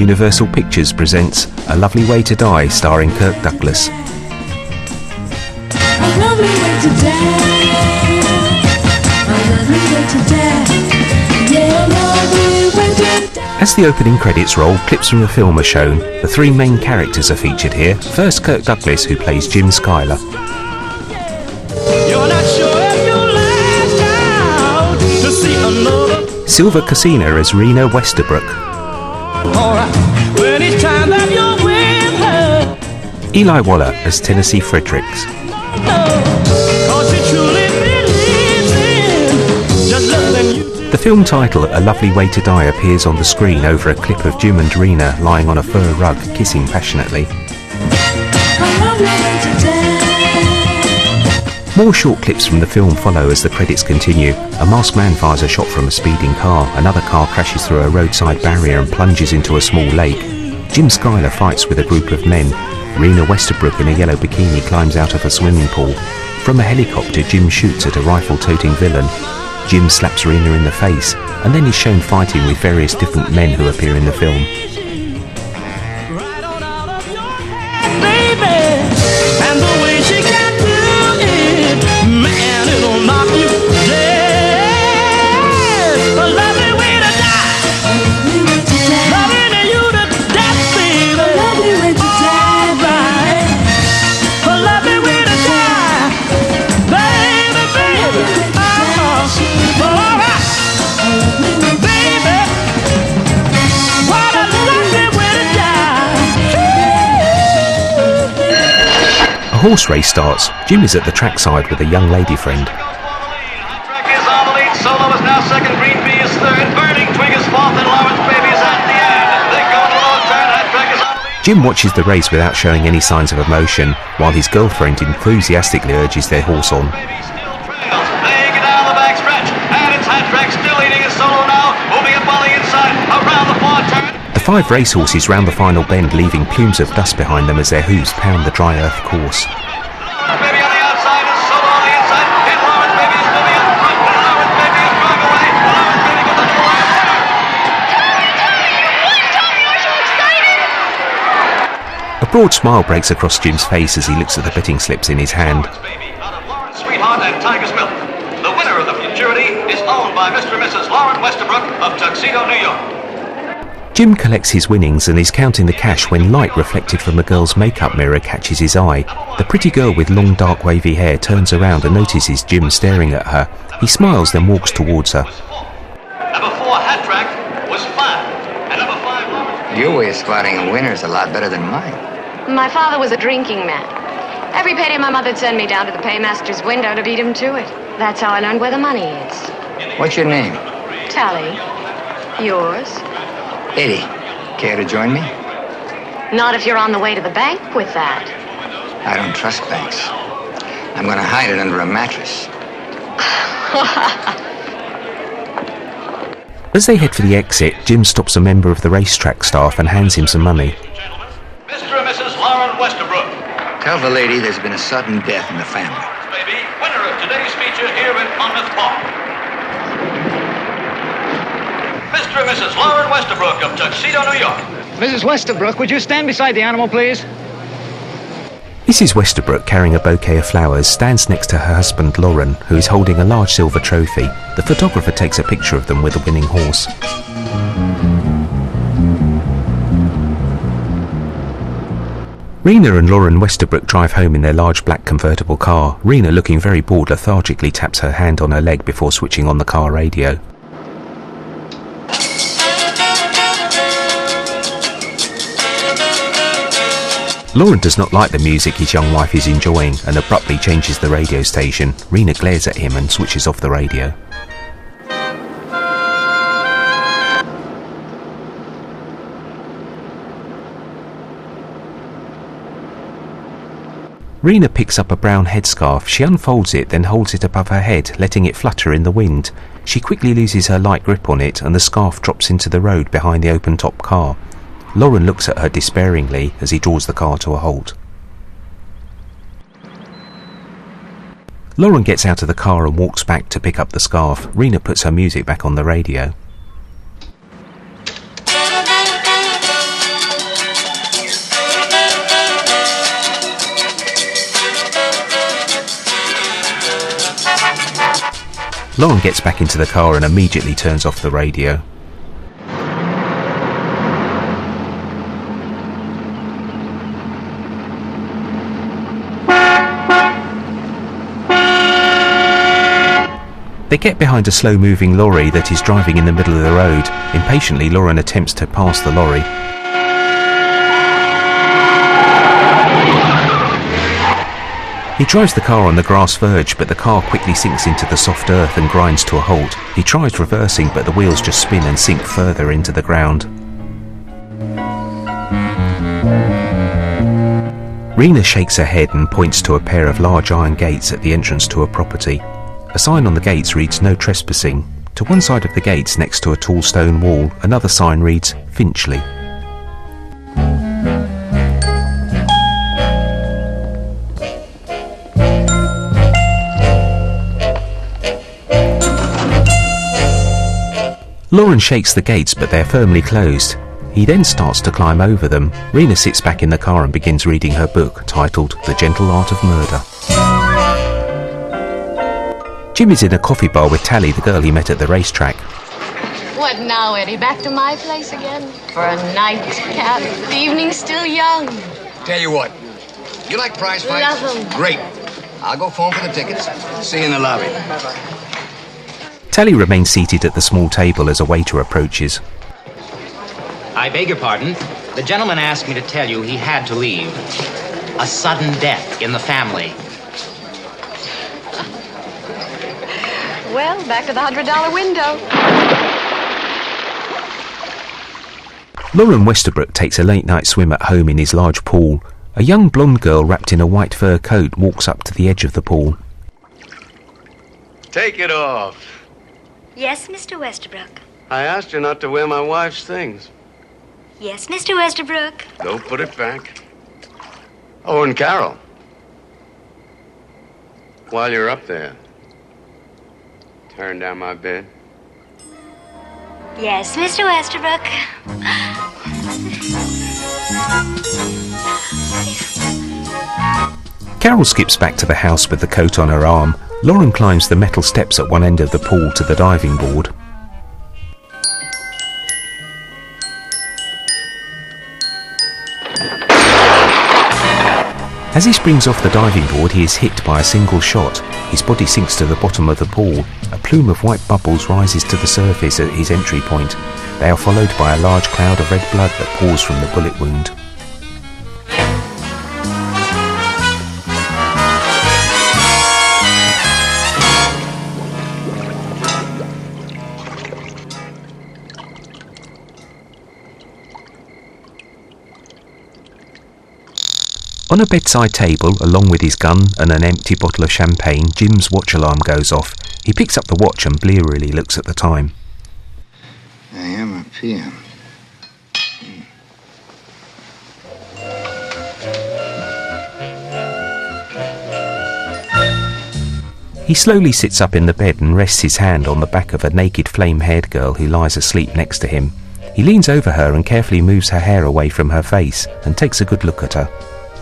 Universal Pictures presents A Lovely Way to Die, starring Kirk Douglas. As the opening credits roll, clips from the film are shown. The three main characters are featured here. First, Kirk Douglas, who plays Jim Schuyler. Sylva Casina as Rena Westerbrook. Eli Waller as Tennessee Fredericks. The film title A Lovely Way to Die appears on the screen over a clip of Jim and Rena lying on a fur rug, kissing passionately. More short clips from the film follow as the credits continue. A masked man fires a shot from a speeding car. Another car crashes through a roadside barrier and plunges into a small lake. Jim Schuyler fights with a group of men. Rena Westerbrook in a yellow bikini climbs out of a swimming pool. From a helicopter, Jim shoots at a rifle-toting villain. Jim slaps Rena in the face, and then is shown fighting with various different men who appear in the film. A horse race starts. Jim is at the trackside with a young lady friend. Track is on the lead. Solo is now second. Green Bee is third. Burning Twig is fourth, and Lawrence Baby is at the end. They go to low turn. That track is on the lead. Jim watches the race without showing any signs of emotion, while his girlfriend enthusiastically urges their horse on. Baby still trails. They get down the back stretch, and it's Hat Track still leading his Solo now, moving up on the inside around the far turn. The five racehorses round the final bend, leaving plumes of dust behind them as their hooves pound the dry earth course. Lawrence Baby on the outside is Solo on the inside, and Lawrence Baby is moving up front. Lawrence Baby is driving away. Lawrence Baby goes up the last turn. A broad smile breaks across Jim's face as he looks at the betting slips in his hand. Lawrence Baby out of Lawrence Sweetheart and Tiger's Milk. The winner of the Futurity is owned by Mr. and Mrs. Lauren Westerbrook of Tuxedo, New York. Jim collects his winnings and is counting the cash when light reflected from a girl's makeup mirror catches his eye. The pretty girl with long dark wavy hair turns around and notices Jim staring at her. He smiles, then walks towards her. Number 4 Hat Track was 5, and number 5 Lawrence. Your way of spotting a winner is a lot better than mine. My father was a drinking man. Every payday my mother'd send me down to the paymaster's window to beat him to it. That's how I learned where the money is. What's your name? Tally. Yours? Eddie. Care to join me? Not if you're on the way to the bank with that. I don't trust banks. I'm going to hide it under a mattress. As they head for the exit, Jim stops a member of the racetrack staff and hands him some money. Mr. and Mrs. Lauren Westerbrook. Tell the lady there's been a sudden death in the family. Baby, winner of today's feature here in Monmouth Park. Mr. and Mrs. Lauren Westerbrook of Tuxedo, New York. Mrs. Westerbrook, would you stand beside the animal, please? Mrs. Westerbrook, carrying a bouquet of flowers, stands next to her husband Lauren, who is holding a large silver trophy. The photographer takes a picture of them with the winning horse. Rena and Lauren Westerbrook drive home in their large black convertible car. Rena, looking very bored, lethargically taps her hand on her leg before switching on the car radio. Lauren does not like the music his young wife is enjoying and abruptly changes the radio station. Rena glares at him and switches off the radio. Rena picks up a brown headscarf. She unfolds it, then holds it above her head, letting it flutter in the wind. She quickly loses her light grip on it and the scarf drops into the road behind the open-top car. Lauren looks at her despairingly as he draws the car to a halt. Lauren gets out of the car and walks back to pick up the scarf. Rena puts her music back on the radio. Lauren gets back into the car and immediately turns off the radio. They get behind a slow-moving lorry that is driving in the middle of the road. Impatiently, Lauren attempts to pass the lorry. He drives the car on the grass verge, but the car quickly sinks into the soft earth and grinds to a halt. He tries reversing, but the wheels just spin and sink further into the ground. Rena shakes her head and points to a pair of large iron gates at the entrance to a property. A sign on the gates reads "No trespassing." To one side of the gates, next to a tall stone wall, another sign reads "Finchley." Lauren shakes the gates, but they're firmly closed. He then starts to climb over them. Rena sits back in the car and begins reading her book, titled The Gentle Art of Murder. Jim is in a coffee bar with Tally, the girl he met at the racetrack. What now, Eddie? Back to my place again? For a nightcap? The evening's still young. Tell you what, you like prize fights? Love 'em. Great. I'll go phone for the tickets. See you in the lobby. Tally remains seated at the small table as a waiter approaches. I beg your pardon. The gentleman asked me to tell you he had to leave. A sudden death in the family. Well, back to the $100 window. Lauren Westerbrook takes a late-night swim at home in his large pool. A young blonde girl wrapped in a white fur coat walks up to the edge of the pool. Take it off. Yes, Mr. Westerbrook. I asked you not to wear my wife's things. Yes, Mr. Westerbrook. Don't put it back. Oh, and Carol. While you're up there, turn down my bed. Yes, Mr. Westerbrook. Carol skips back to the house with the coat on her arm. Lauren climbs the metal steps at one end of the pool to the diving board. As he springs off the diving board, he is hit by a single shot. His body sinks to the bottom of the pool. A plume of white bubbles rises to the surface at his entry point. They are followed by a large cloud of red blood that pours from the bullet wound. On a bedside table, along with his gun and an empty bottle of champagne, Jim's watch alarm goes off. He picks up the watch and blearily looks at the time. AM or PM? He slowly sits up in the bed and rests his hand on the back of a naked flame-haired girl who lies asleep next to him. He leans over her and carefully moves her hair away from her face and takes a good look at her.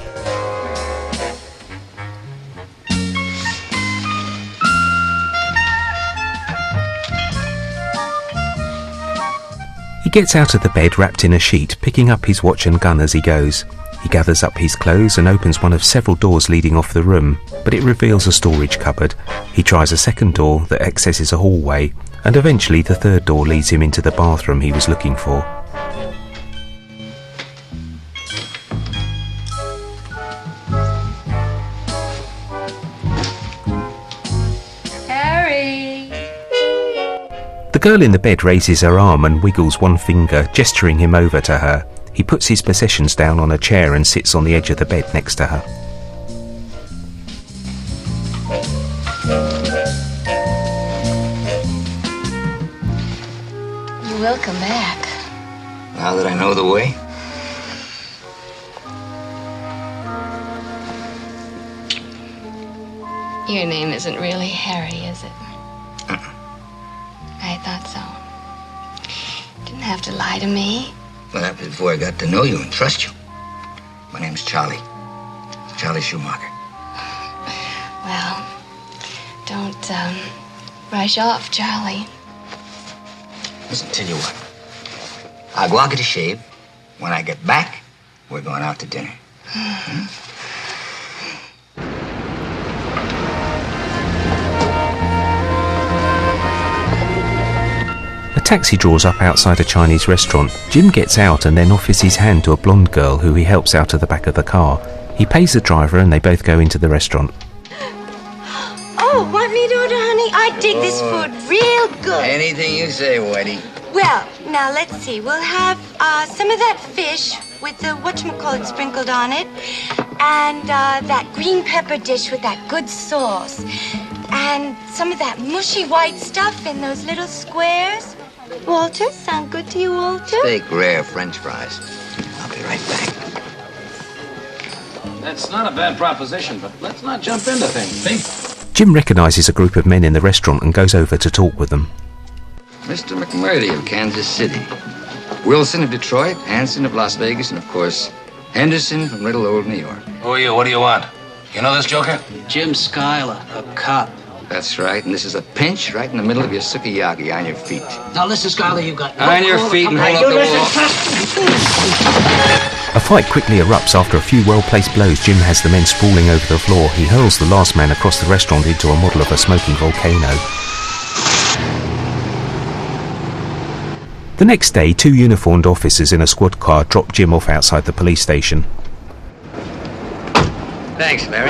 He gets out of the bed wrapped in a sheet, picking up his watch and gun as he goes. He gathers up his clothes and opens one of several doors leading off the room, but it reveals a storage cupboard. He tries a second door that accesses a hallway, and eventually the third door leads him into the bathroom he was looking for. Harry! The girl in the bed raises her arm and wiggles one finger, gesturing him over to her. He puts his possessions down on a chair and sits on the edge of the bed next to her. You will come back. Now that I know the way? Your name isn't really Harry, is it? I thought so. Didn't have to lie to me. Well, that was before I got to know you and trust you. My name's Charlie. Charlie Schumacher. Well, Brush off, Charlie. Listen, tell you what. I'll go out get a shave. When I get back, we're going out to dinner. A taxi draws up outside a Chinese restaurant. Jim gets out and then offers his hand to a blonde girl who he helps out of the back of the car. He pays the driver and they both go into the restaurant. Oh, want me to order, honey? I dig this food real good. Anything you say, Whitey. Well, now let's see. We'll have some of that fish with the whatchamacallit sprinkled on it, and that green pepper dish with that good sauce, and some of that mushy white stuff in those little squares. Walter, sound good to you, Walter? Steak rare French fries. I'll be right back. That's not a bad proposition, but let's not jump into things, see? Jim recognises a group of men in the restaurant and goes over to talk with them. Mr. McMurdy of Kansas City. Wilson of Detroit, Hanson of Las Vegas, and of course, Henderson from little old New York. Who are you? What do you want? You know this joker? Jim Schuyler, a cop. That's right, and this is a pinch right in the middle of your sukiyaki on your feet. Now listen, Schuyler, you got... On your feet and hold up the wall. A fight quickly erupts after a few well-placed blows. Jim has the men sprawling over the floor. He hurls the last man across the restaurant into a model of a smoking volcano. The next day, two uniformed officers in a squad car drop Jim off outside the police station. Thanks, Mary.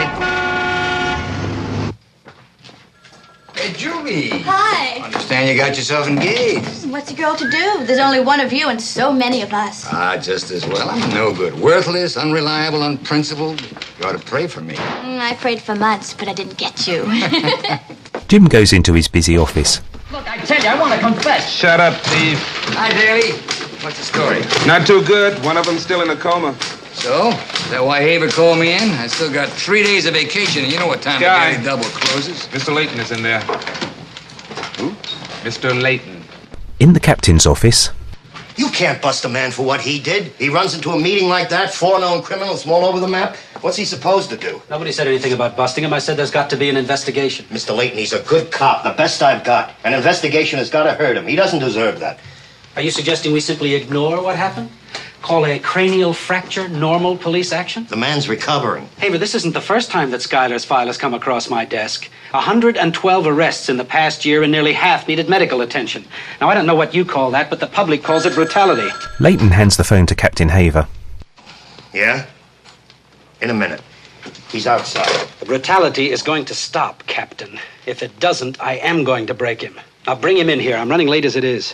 Hey, Julie. Hi. Understand you got yourself engaged. What's a girl to do? There's only one of you and so many of us. Just as well. I'm no good. Worthless, unreliable, unprincipled. You ought to pray for me. I prayed for months, but I didn't get you. Jim goes into his busy office. Look, I tell you, I want to confess. Shut up, Steve. Hi, Daly. What's the story? Not too good. One of them's still in a coma. So? Is that why Haver called me in? I still got 3 days of vacation, and you know what time the Daily Double closes. Mr. Layton is in there. Who? Mr. Layton. In the captain's office. You can't bust a man for what he did. He runs into a meeting like that, 4 known criminals from all over the map. What's he supposed to do? Nobody said anything about busting him. I said there's got to be an investigation. Mr. Layton, he's a good cop, the best I've got. An investigation has got to hurt him. He doesn't deserve that. Are you suggesting we simply ignore what happened? Call a cranial fracture normal police action? The man's recovering. Haver, this isn't the first time that Schuyler's file has come across my desk. 112 arrests in the past year, and nearly half needed medical attention. Now, I don't know what you call that, but the public calls it brutality. Layton hands the phone to Captain Haver. Yeah? In a minute. He's outside. The brutality is going to stop, Captain. If it doesn't, I am going to break him. Now, bring him in here. I'm running late as it is.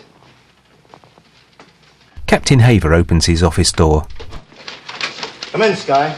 Captain Haver opens his office door. Come in, Sky.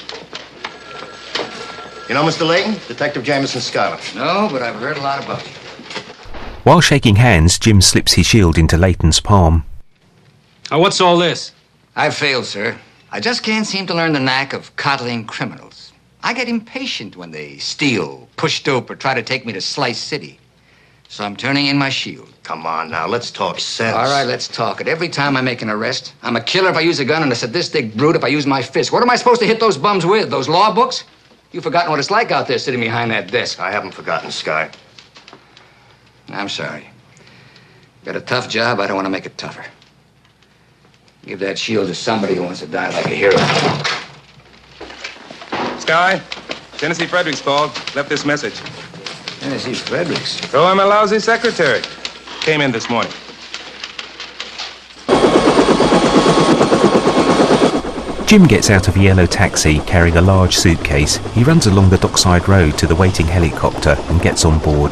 You know Mr. Layton? Detective Jameson Schuyler. No, but I've heard a lot about you. While shaking hands, Jim slips his shield into Layton's palm. Now, what's all this? I've failed, sir. I just can't seem to learn the knack of coddling criminals. I get impatient when they steal, push dope, or try to take me to Slice City. So I'm turning in my shield. Come on now, let's talk sense. All right, let's talk it. Every time I make an arrest, I'm a killer if I use a gun and a sadistic brute if I use my fist. What am I supposed to hit those bums with? Those law books? You've forgotten what it's like out there sitting behind that desk. I haven't forgotten, Sky. I'm sorry. Got a tough job, I don't want to make it tougher. Give that shield to somebody who wants to die like a hero. Sky, Tennessee Fredericks called. Left this message. Tennessee Fredericks? Oh, I'm a lousy secretary. Came in this morning. Jim gets out of a yellow taxi carrying a large suitcase. He runs along the dockside road to the waiting helicopter and gets on board.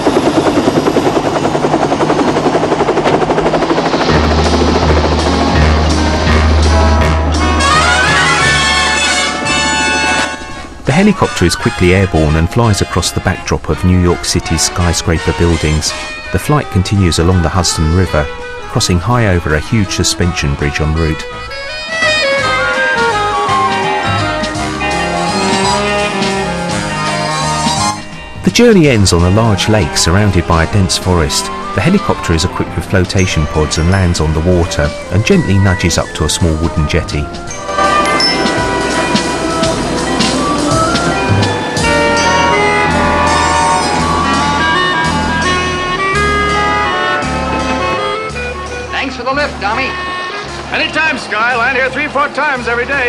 The helicopter is quickly airborne and flies across the backdrop of New York City's skyscraper buildings. The flight continues along the Hudson River, crossing high over a huge suspension bridge en route. The journey ends on a large lake surrounded by a dense forest. The helicopter is equipped with flotation pods and lands on the water and gently nudges up to a small wooden jetty. the lift, Tommy. Anytime, Sky. Land here 3-4 times every day.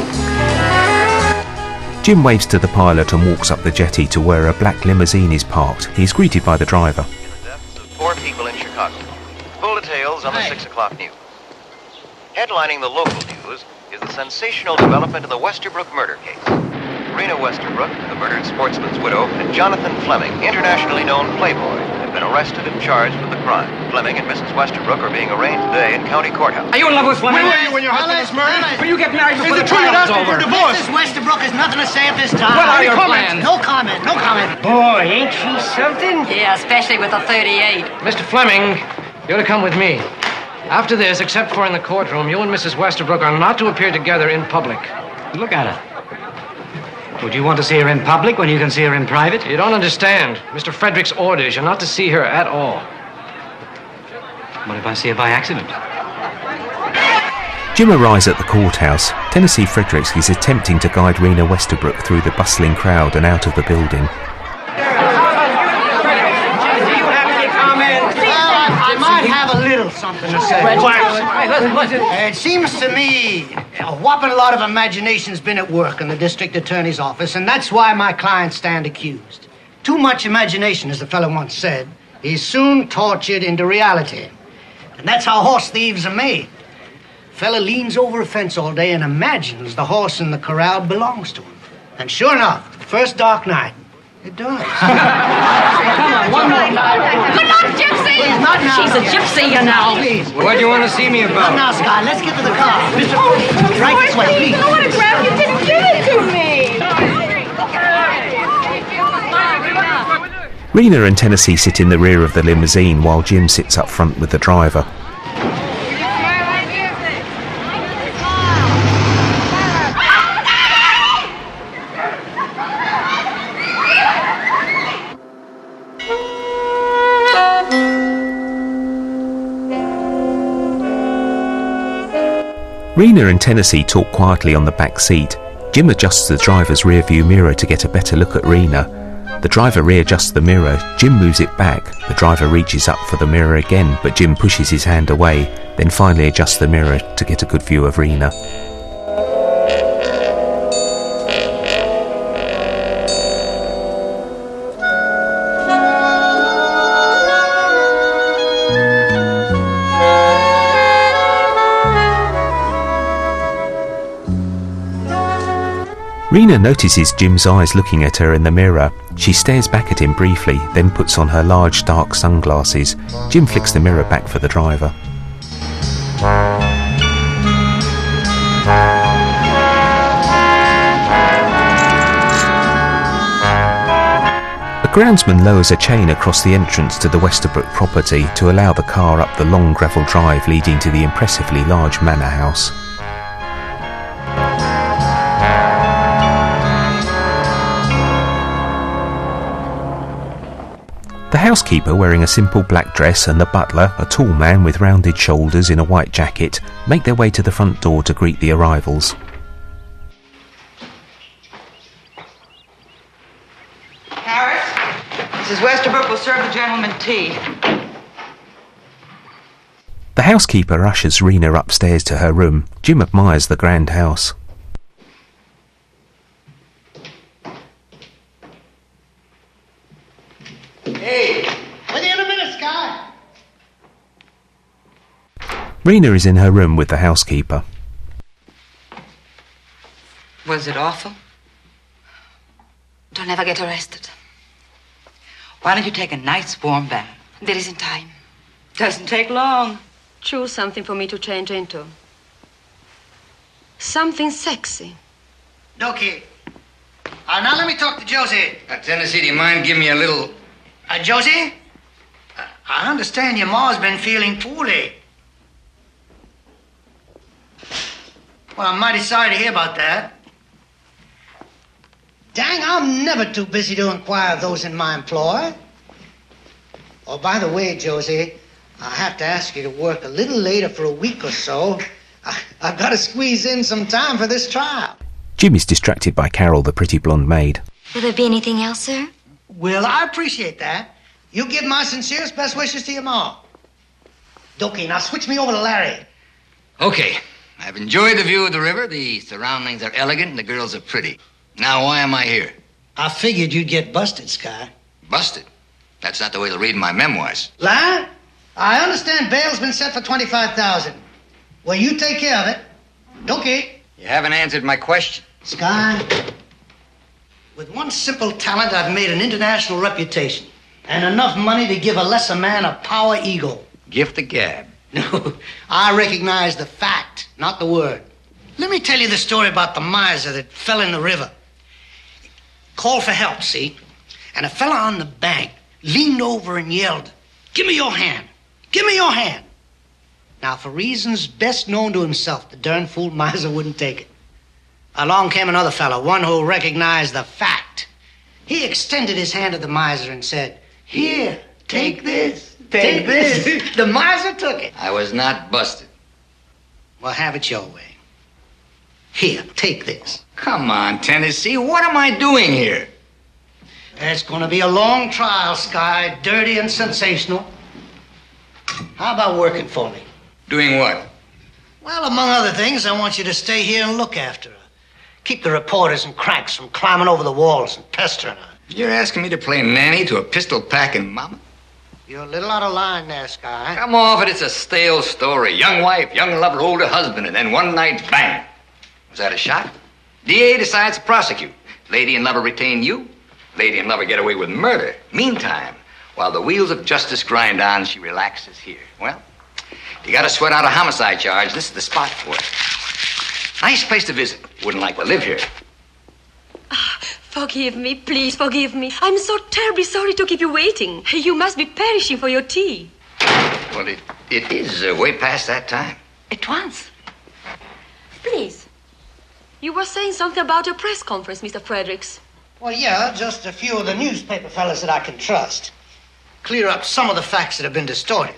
Jim waves to the pilot and walks up the jetty to where a black limousine is parked. He's greeted by the driver. The deaths of 4 people in Chicago. Full details on the 6 o'clock news. Headlining the local news is the sensational development of the Westerbrook murder case. Rena Westerbrook, the murdered sportsman's widow, and Jonathan Fleming, internationally known playboy, have been arrested and charged with the crime. Fleming and Mrs. Westerbrook are being arraigned today in county courthouse. Are you in love with Fleming? Where were you when your husband was murdered? Will you get married before the Is the trial is truth over? divorce? Mrs. Westerbrook has nothing to say at this time. What are your plans? No comment, no comment. Boy, ain't she something? Yeah, especially with the 38. Mr. Fleming, you're to come with me. After this, except for in the courtroom, you and Mrs. Westerbrook are not to appear together in public. Look at her. Would you want to see her in public when you can see her in private? You don't understand. Mr. Frederick's orders, you're not to see her at all. What if I see her by accident? Jim arrives at the courthouse. Tennessee Fredericks is attempting to guide Rena Westerbrook through the bustling crowd and out of the building. I might have a little something to say. It seems to me a whopping lot of imagination's been at work in the district attorney's office, and that's why my clients stand accused. Too much imagination, as the fellow once said, is soon tortured into reality. And that's how horse thieves are made. Fella leans over a fence all day and imagines the horse in the corral belongs to him. And sure enough, the first dark night, it does. Come on, one more. But not Gypsy! Please, not now. She's a gypsy, you know. Please. What do you want to see me about? Not now, Sky. Let's get to the car. Mr. Right this way, please. I want to grab you. Didn't give it to me. Rena and Tennessee sit in the rear of the limousine while Jim sits up front with the driver. Rena and Tennessee talk quietly on the back seat. Jim adjusts the driver's rear-view mirror to get a better look at Rena. The driver readjusts the mirror. Jim moves it back. The driver reaches up for the mirror again, but Jim pushes his hand away, then finally adjusts the mirror to get a good view of Rena. Rena notices Jim's eyes looking at her in the mirror. She stares back at him briefly, then puts on her large dark sunglasses. Jim flicks the mirror back for the driver. A groundsman lowers a chain across the entrance to the Westerbrook property to allow the car up the long gravel drive leading to the impressively large manor house. The housekeeper, wearing a simple black dress, and the butler, a tall man with rounded shoulders in a white jacket, make their way to the front door to greet the arrivals. Harris, Mrs. Westerbrook will serve the gentleman tea. The housekeeper ushers Rena upstairs to her room. Jim admires the grand house. Hey, with you in a minute, Sky. Rena is in her room with the housekeeper. Was it awful? Don't ever get arrested. Why don't you take a nice warm bath? There isn't time. Doesn't take long. Choose something for me to change into. Something sexy. Okay. Now let me talk to Josie. Tennessee, do you mind giving me a little... Josie? I understand your ma's been feeling poorly. Well, I'm mighty sorry to hear about that. Dang, I'm never too busy to inquire of those in my employ. Oh, by the way, Josie, I have to ask you to work a little later for a week or so. I've got to squeeze in some time for this trial. Jim is distracted by Carol, the pretty blonde maid. Will there be anything else, sir? Well, I appreciate that. You give my sincerest best wishes to your ma. Dokie, now switch me over to Larry. Okay. I've enjoyed the view of the river. The surroundings are elegant and the girls are pretty. Now, why am I here? I figured you'd get busted, Sky. Busted? That's not the way to read my memoirs. Larry, I understand bail's been set for $25,000. Well, you take care of it. Dokie. You haven't answered my question. Sky, with one simple talent, I've made an international reputation and enough money to give a lesser man a power ego. Gift the gab. No, I recognize the fact, not the word. Let me tell you the story about the miser that fell in the river. Called for help, see? And a fella on the bank leaned over and yelled, "Give me your hand. Give me your hand." Now, for reasons best known to himself, the darn fool miser wouldn't take it. Along came another fellow, one who recognized the fact. He extended his hand to the miser and said, "Here, take this. Take this." The miser took it. I was not busted. Well, have it your way. Here, take this. Come on, Tennessee. What am I doing here? It's going to be a long trial, Sky. Dirty and sensational. How about working for me? Doing what? Well, among other things, I want you to stay here and look after her. Keep the reporters and cranks from climbing over the walls and pestering her. You're asking me to play nanny to a pistol-packing mama? You're a little out of line there, Sky. Come off it. It's a stale story. Young wife, young lover, older husband, and then one night, bang. Was that a shot? DA decides to prosecute. Lady and lover retain you. Lady and lover get away with murder. Meantime, while the wheels of justice grind on, she relaxes here. Well, you gotta sweat out a homicide charge. This is the spot for it. Nice place to visit. Wouldn't like to live here. Forgive me, please forgive me. I'm so terribly sorry to keep you waiting. You must be perishing for your tea. Well, it is way past that time. At once. Please. You were saying something about your press conference, Mr. Fredericks. Well, yeah, just a few of the newspaper fellas that I can trust. Clear up some of the facts that have been distorted.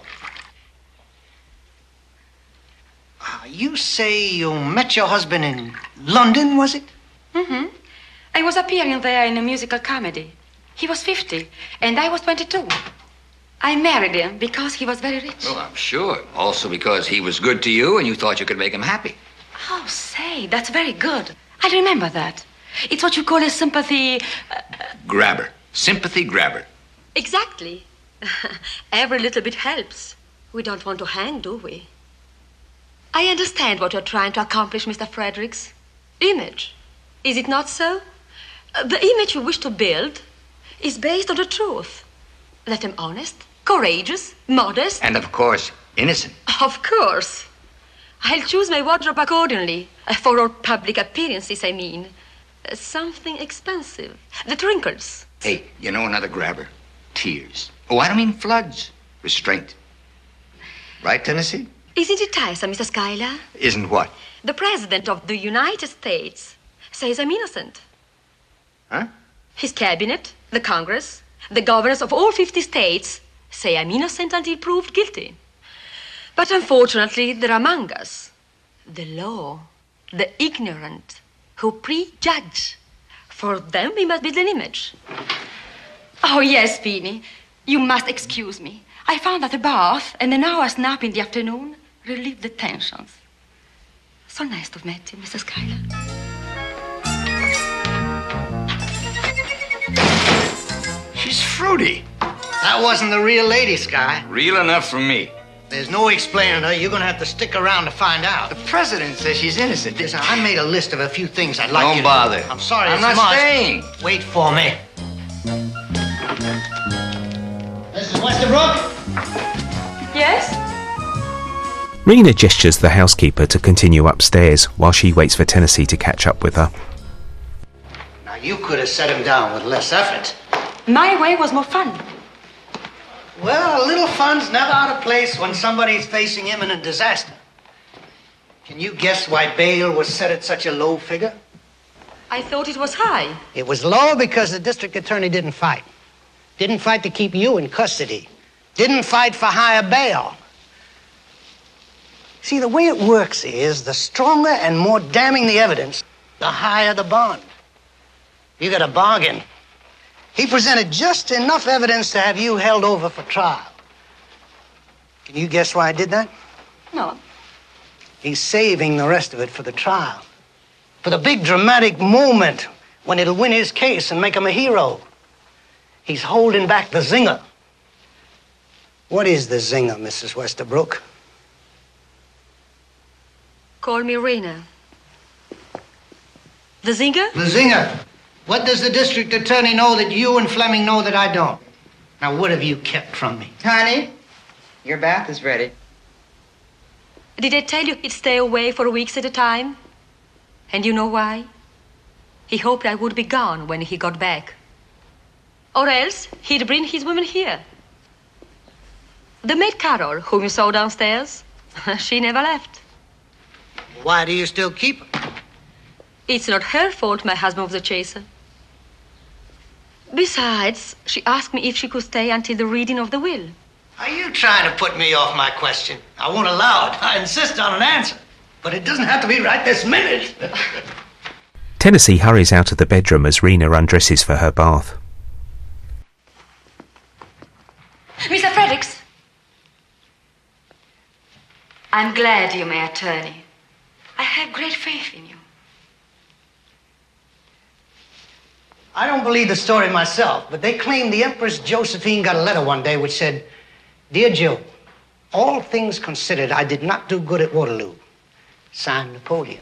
You say you met your husband in London, was it? Mm-hmm. I was appearing there in a musical comedy. He was 50, and I was 22. I married him because he was very rich. Oh, I'm sure. Also because he was good to you and you thought you could make him happy. Oh, say, that's very good. I remember that. It's what you call a sympathy... Grabber. Sympathy grabber. Exactly. Every little bit helps. We don't want to hang, do we? I understand what you're trying to accomplish, Mr. Fredericks. Image. Is it not so? The image you wish to build is based on the truth. That I'm honest, courageous, modest. And, of course, innocent. Of course. I'll choose my wardrobe accordingly. For all public appearances, I mean. Something expensive. That wrinkles. Hey, you know another grabber? Tears. Oh, I don't mean floods. Restraint. Right, Tennessee? Isn't it tiresome, Mr. Schuyler? Isn't what? The President of the United States says I'm innocent. Huh? His cabinet, the Congress, the governors of all 50 states say I'm innocent until proved guilty. But unfortunately, there are among us the law, the ignorant, who prejudge. For them, we must build an image. Oh, yes, Beanie. You must excuse me. I found that a bath and an hour's nap in the afternoon relieved the tensions. So nice to have met you, Mrs. Schuyler. She's fruity. That wasn't the real lady, Sky. Real enough for me. There's no explaining her. You're going to have to stick around to find out. The president says she's innocent. Listen, I made a list of a few things I'd like you to... Don't bother. I'm sorry, I'm not staying. Wait for me. Mrs. Westerbrook? Yes? Rena gestures the housekeeper to continue upstairs while she waits for Tennessee to catch up with her. Now, you could have set him down with less effort. My way was more fun. Well, a little fun's never out of place when somebody's facing imminent disaster. Can you guess why bail was set at such a low figure? I thought it was high. It was low because the district attorney didn't fight. Didn't fight to keep you in custody. Didn't fight for higher bail. See, the way it works is the stronger and more damning the evidence, the higher the bond. You got a bargain. He presented just enough evidence to have you held over for trial. Can you guess why I did that? No. He's saving the rest of it for the trial. For the big dramatic moment when it'll win his case and make him a hero. He's holding back the zinger. What is the zinger, Mrs. Westerbrook? Call me Rena. The zinger? The zinger. What does the district attorney know that you and Fleming know that I don't? Now, what have you kept from me? Honey, your bath is ready. Did I tell you he'd stay away for weeks at a time? And you know why? He hoped I would be gone when he got back. Or else he'd bring his women here. The maid Carol, whom you saw downstairs, she never left. Why do you still keep her? It's not her fault my husband was a chaser. Besides, she asked me if she could stay until the reading of the will. Are you trying to put me off my question? I won't allow it. I insist on an answer. But it doesn't have to be right this minute. Tennessee hurries out of the bedroom as Rena undresses for her bath. Mr. Fredericks. I'm glad you're my attorney. I have great faith in you. I don't believe the story myself, but they claim the Empress Josephine got a letter one day which said, "Dear Joe, all things considered, I did not do good at Waterloo. Signed, Napoleon."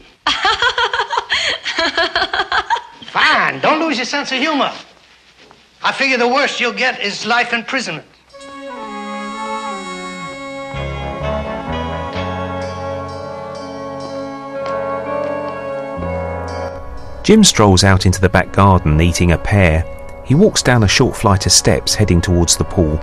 Fine, don't lose your sense of humor. I figure the worst you'll get is life imprisonment. Jim strolls out into the back garden eating a pear. He walks down a short flight of steps heading towards the pool.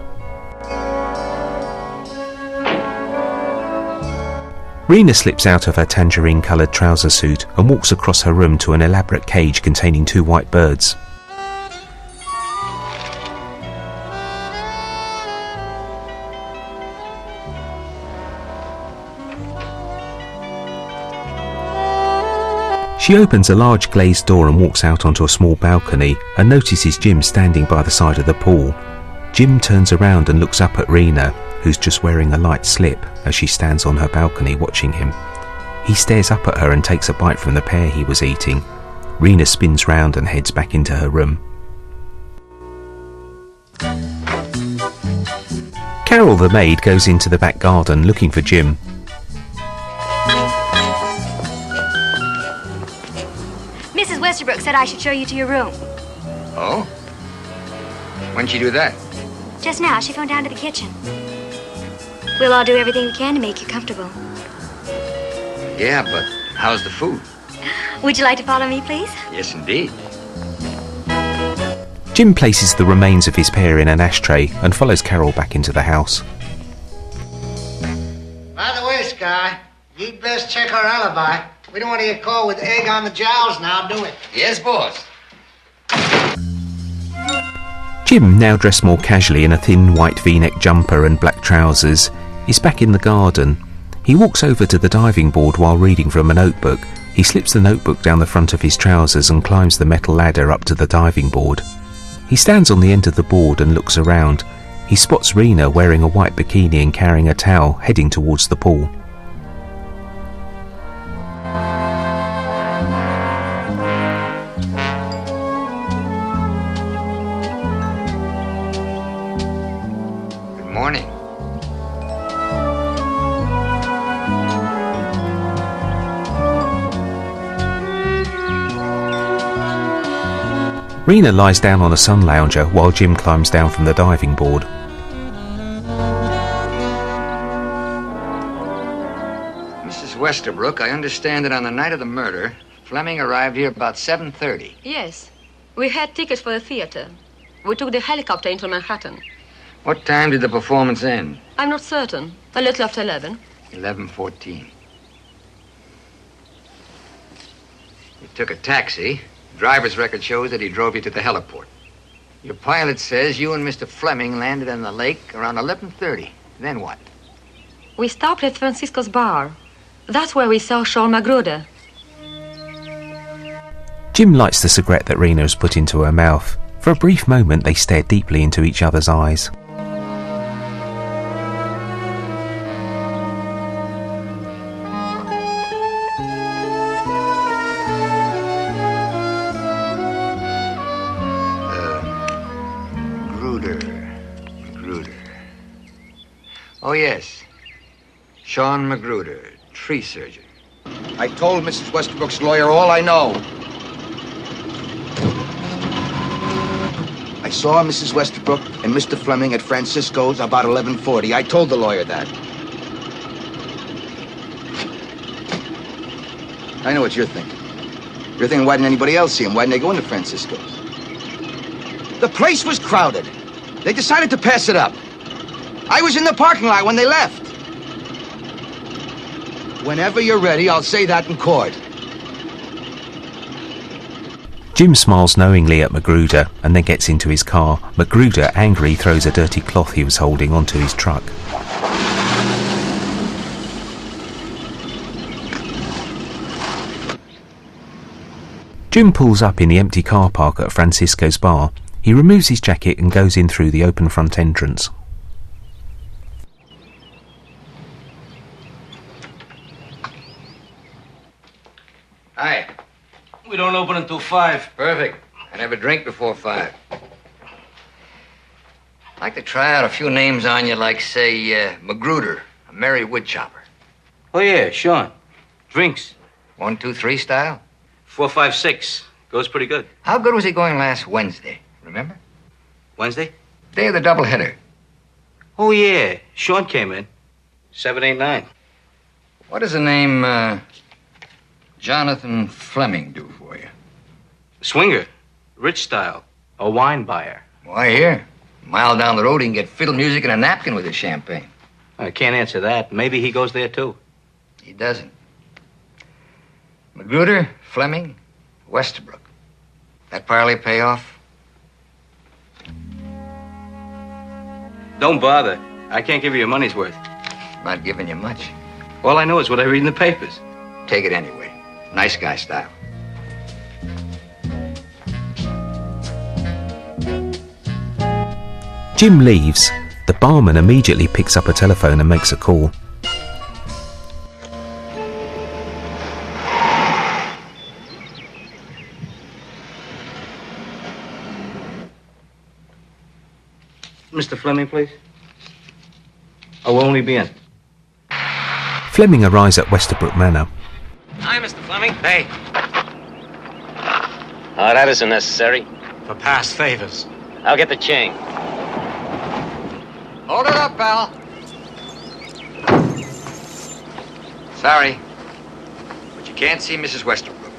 Rena slips out of her tangerine-coloured trouser suit and walks across her room to an elaborate cage containing 2 white birds. She opens a large glazed door and walks out onto a small balcony and notices Jim standing by the side of the pool. Jim turns around and looks up at Rena, who's just wearing a light slip as she stands on her balcony watching him. He stares up at her and takes a bite from the pear he was eating. Rena spins round and heads back into her room. Carol the maid goes into the back garden looking for Jim. Mrs. Westerbrook said I should show you to your room. Oh? When'd she do that? Just now, she phoned down to the kitchen. We'll all do everything we can to make you comfortable. Yeah, but how's the food? Would you like to follow me, please? Yes, indeed. Jim places the remains of his pear in an ashtray and follows Carol back into the house. By the way, Sky, you'd best check our alibi. We don't want to get caught with egg on the jowls now, do we? Yes, boss. Jim, now dressed more casually in a thin white V-neck jumper and black trousers, is back in the garden. He walks over to the diving board while reading from a notebook. He slips the notebook down the front of his trousers and climbs the metal ladder up to the diving board. He stands on the end of the board and looks around. He spots Rena wearing a white bikini and carrying a towel, heading towards the pool. Good morning. Rena lies down on a sun lounger while Jim climbs down from the diving board. Mrs. Westerbrook, I understand that on the night of the murder, Fleming arrived here about 7:30. Yes. We had tickets for the theater. We took the helicopter into Manhattan. What time did the performance end? I'm not certain. A little after 11. 11:14. You took a taxi. Driver's record shows that he drove you to the heliport. Your pilot says you and Mr. Fleming landed in the lake around 11:30. Then what? We stopped at Francisco's bar. That's where we saw Sean Magruder. Jim lights the cigarette that Rena has put into her mouth. For a brief moment they stare deeply into each other's eyes. yes. Sean Magruder, tree surgeon. I told Mrs. Westerbrook's lawyer all I know. I saw Mrs. Westerbrook and Mr. Fleming at Francisco's about 11:40. I told the lawyer that. I know what you're thinking. You're thinking, why didn't anybody else see him? Why didn't they go into Francisco's? The place was crowded. They decided to pass it up. I was in the parking lot when they left. Whenever you're ready, I'll say that in court. Jim smiles knowingly at Magruder and then gets into his car. Magruder angrily throws a dirty cloth he was holding onto his truck. Jim pulls up in the empty car park at Francisco's bar. He removes his jacket and goes in through the open front entrance. Hi. We don't open until 5. Perfect. I'd have a drink before 5. I'd like to try out a few names on you, like, say, Magruder, a merry woodchopper. Oh, yeah, Sean. Drinks. 1, 2, 3 style? 4, 5, 6. Goes pretty good. How good was he going last Wednesday? Remember? Wednesday? Day of the doubleheader. Oh, yeah. Sean came in. 7, 8, 9. What does the name, Jonathan Fleming do for you? Swinger. Rich style. A wine buyer. Why, here. A mile down the road, he can get fiddle music and a napkin with his champagne. I can't answer that. Maybe he goes there, too. He doesn't. Magruder, Fleming, Westerbrook. That parlay pay off? Don't bother. I can't give you your money's worth. Not giving you much. All I know is what I read in the papers. Take it anyway. Nice guy style. Jim leaves. The barman immediately picks up a telephone and makes a call. Mr. Fleming, please. I will only be in. Fleming arrives at Westerbrook Manor. Hi, Mr. Fleming. Hey. That isn't necessary. For past favors. I'll get the chain. Hold it up, pal. Sorry, but you can't see Mrs. Westerbrook.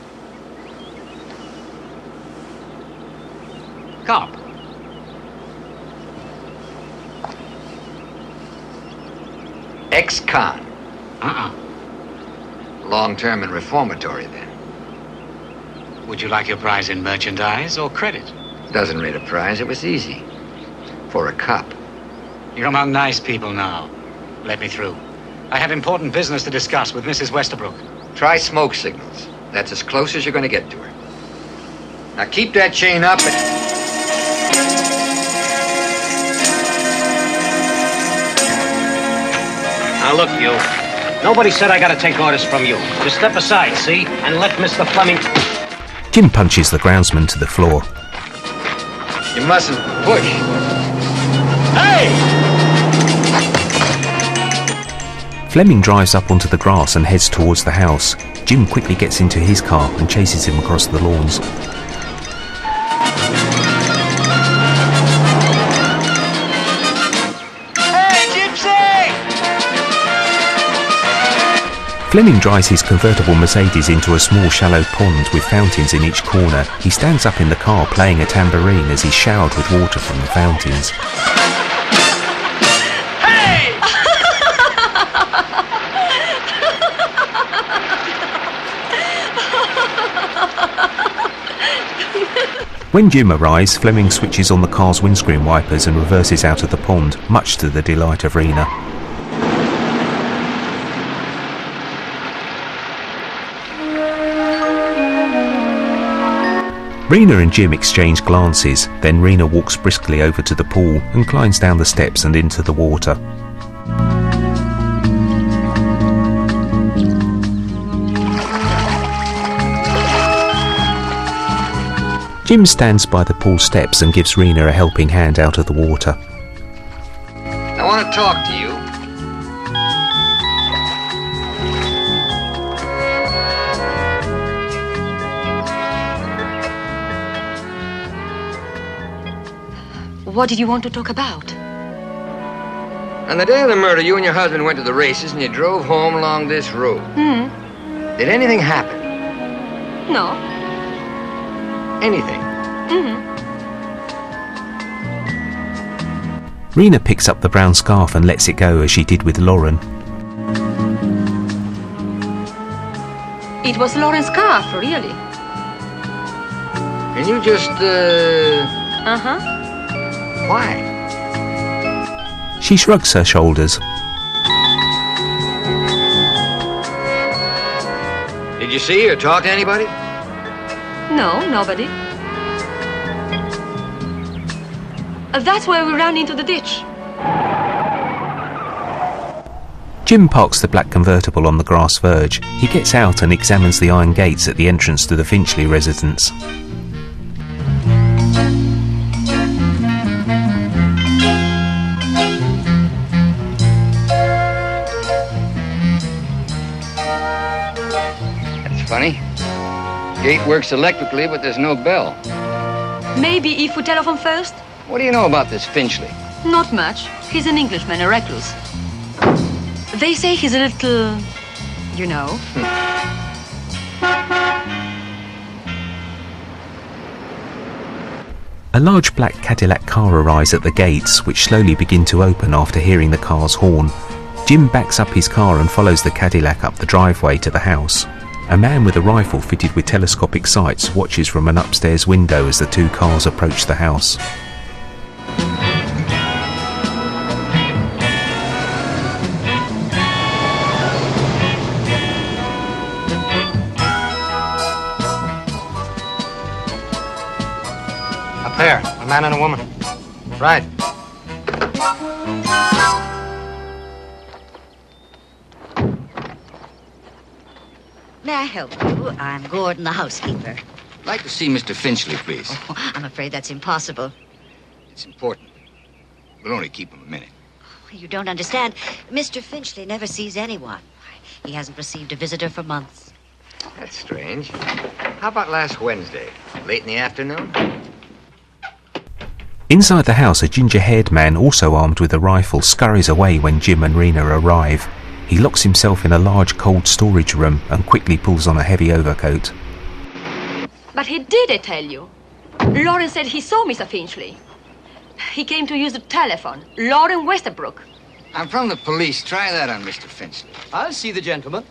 Cop. Ex-con. Long-term and reformatory, then. Would you like your prize in merchandise or credit? Doesn't rate a prize. It was easy. For a cop. You're among nice people now. Let me through. I have important business to discuss with Mrs. Westerbrook. Try smoke signals. That's as close as you're going to get to her. Now keep that chain up and... Now look, you. Nobody said I gotta take orders from you. Just step aside, see? And let Mr. Fleming... Jim punches the groundsman to the floor. You mustn't push. Hey! Fleming drives up onto the grass and heads towards the house. Jim quickly gets into his car and chases him across the lawns. Hey, Gypsy! Fleming drives his convertible Mercedes into a small shallow pond with fountains in each corner. He stands up in the car playing a tambourine as he's showered with water from the fountains. When Jim arrives, Fleming switches on the car's windscreen wipers and reverses out of the pond, much to the delight of Rena. Rena and Jim exchange glances, then Rena walks briskly over to the pool and climbs down the steps and into the water. Jim stands by the pool steps and gives Rena a helping hand out of the water. I want to talk to you. What did you want to talk about? On the day of the murder, you and your husband went to the races and you drove home along this road. Did anything happen? No. Anything? Rena picks up the brown scarf and lets it go as she did with Lauren. It was Lauren's scarf, really. And you just, Why? She shrugs her shoulders. Did you see or talk to anybody? No, nobody. That's where we ran into the ditch. Jim parks the black convertible on the grass verge. He gets out and examines the iron gates at the entrance to the Finchley residence. Funny. Gate works electrically, but there's no bell. Maybe if we telephone first? What do you know about this Finchley? Not much. He's an Englishman, a recluse. They say he's a little, you know. A large black Cadillac car arrives at the gates, which slowly begin to open after hearing the car's horn. Jim backs up his car and follows the Cadillac up the driveway to the house. A man with a rifle fitted with telescopic sights watches from an upstairs window as the two cars approach the house. Up there, a man and a woman. Right. May I help you? I'm Gordon, the housekeeper. I'd like to see Mr. Finchley, please. Oh, I'm afraid that's impossible. It's important. We'll only keep him a minute. You don't understand. Mr. Finchley never sees anyone. He hasn't received a visitor for months. That's strange. How about last Wednesday? Late in the afternoon? Inside the house, a ginger-haired man, also armed with a rifle, scurries away when Jim and Rena arrive. He locks himself in a large cold storage room and quickly pulls on a heavy overcoat. But he did tell you. Lauren said he saw Mr. Finchley. He came to use the telephone. Lauren Westerbrook. I'm from the police. Try that on Mr. Finchley. I'll see the gentleman.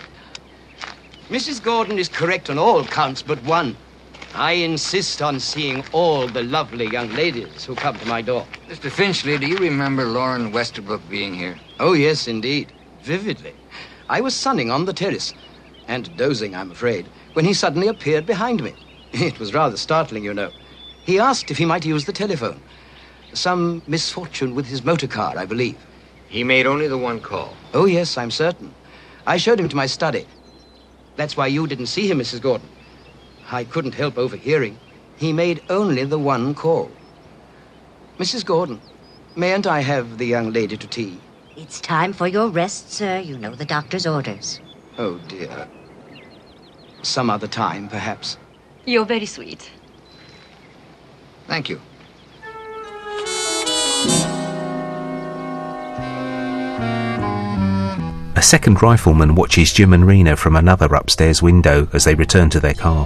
Mrs. Gordon is correct on all counts but one. I insist on seeing all the lovely young ladies who come to my door. Mr. Finchley, do you remember Lauren Westerbrook being here? Oh, yes, indeed. Vividly. I was sunning on the terrace, and dozing, I'm afraid, when he suddenly appeared behind me. It was rather startling, you know. He asked if he might use the telephone. Some misfortune with his motor car, I believe. He made only the one call? Oh, yes, I'm certain. I showed him to my study. That's why you didn't see him, Mrs. Gordon. I couldn't help overhearing. He made only the one call. Mrs. Gordon, mayn't I have the young lady to tea? It's time for your rest, sir. You know the doctor's orders. Oh, dear. Some other time, perhaps. You're very sweet. Thank you. A second rifleman watches Jim and Rena from another upstairs window as they return to their car.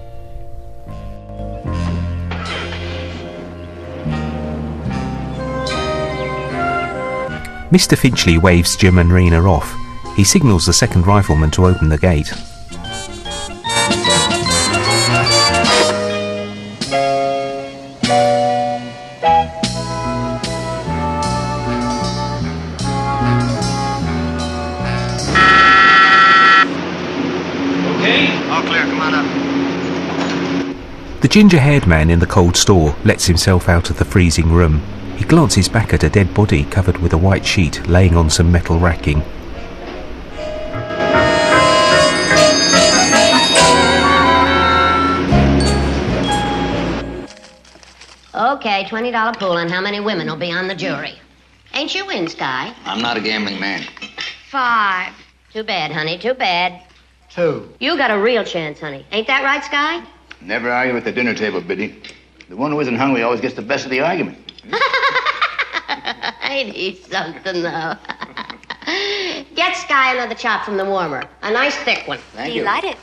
Mr. Finchley waves Jim and Rena off. He signals the second rifleman to open the gate. The ginger-haired man in the cold store lets himself out of the freezing room. He glances back at a dead body covered with a white sheet laying on some metal racking. Okay, $20 pool, and how many women will be on the jury? Ain't you in, Sky? I'm not a gambling man. 5. Too bad, honey, too bad. 2. You got a real chance, honey. Ain't that right, Sky? Never argue at the dinner table, Biddy. The one who isn't hungry always gets the best of the argument. Ain't he something, though? Get Sky another chop from the warmer. A nice thick one. Do you light it?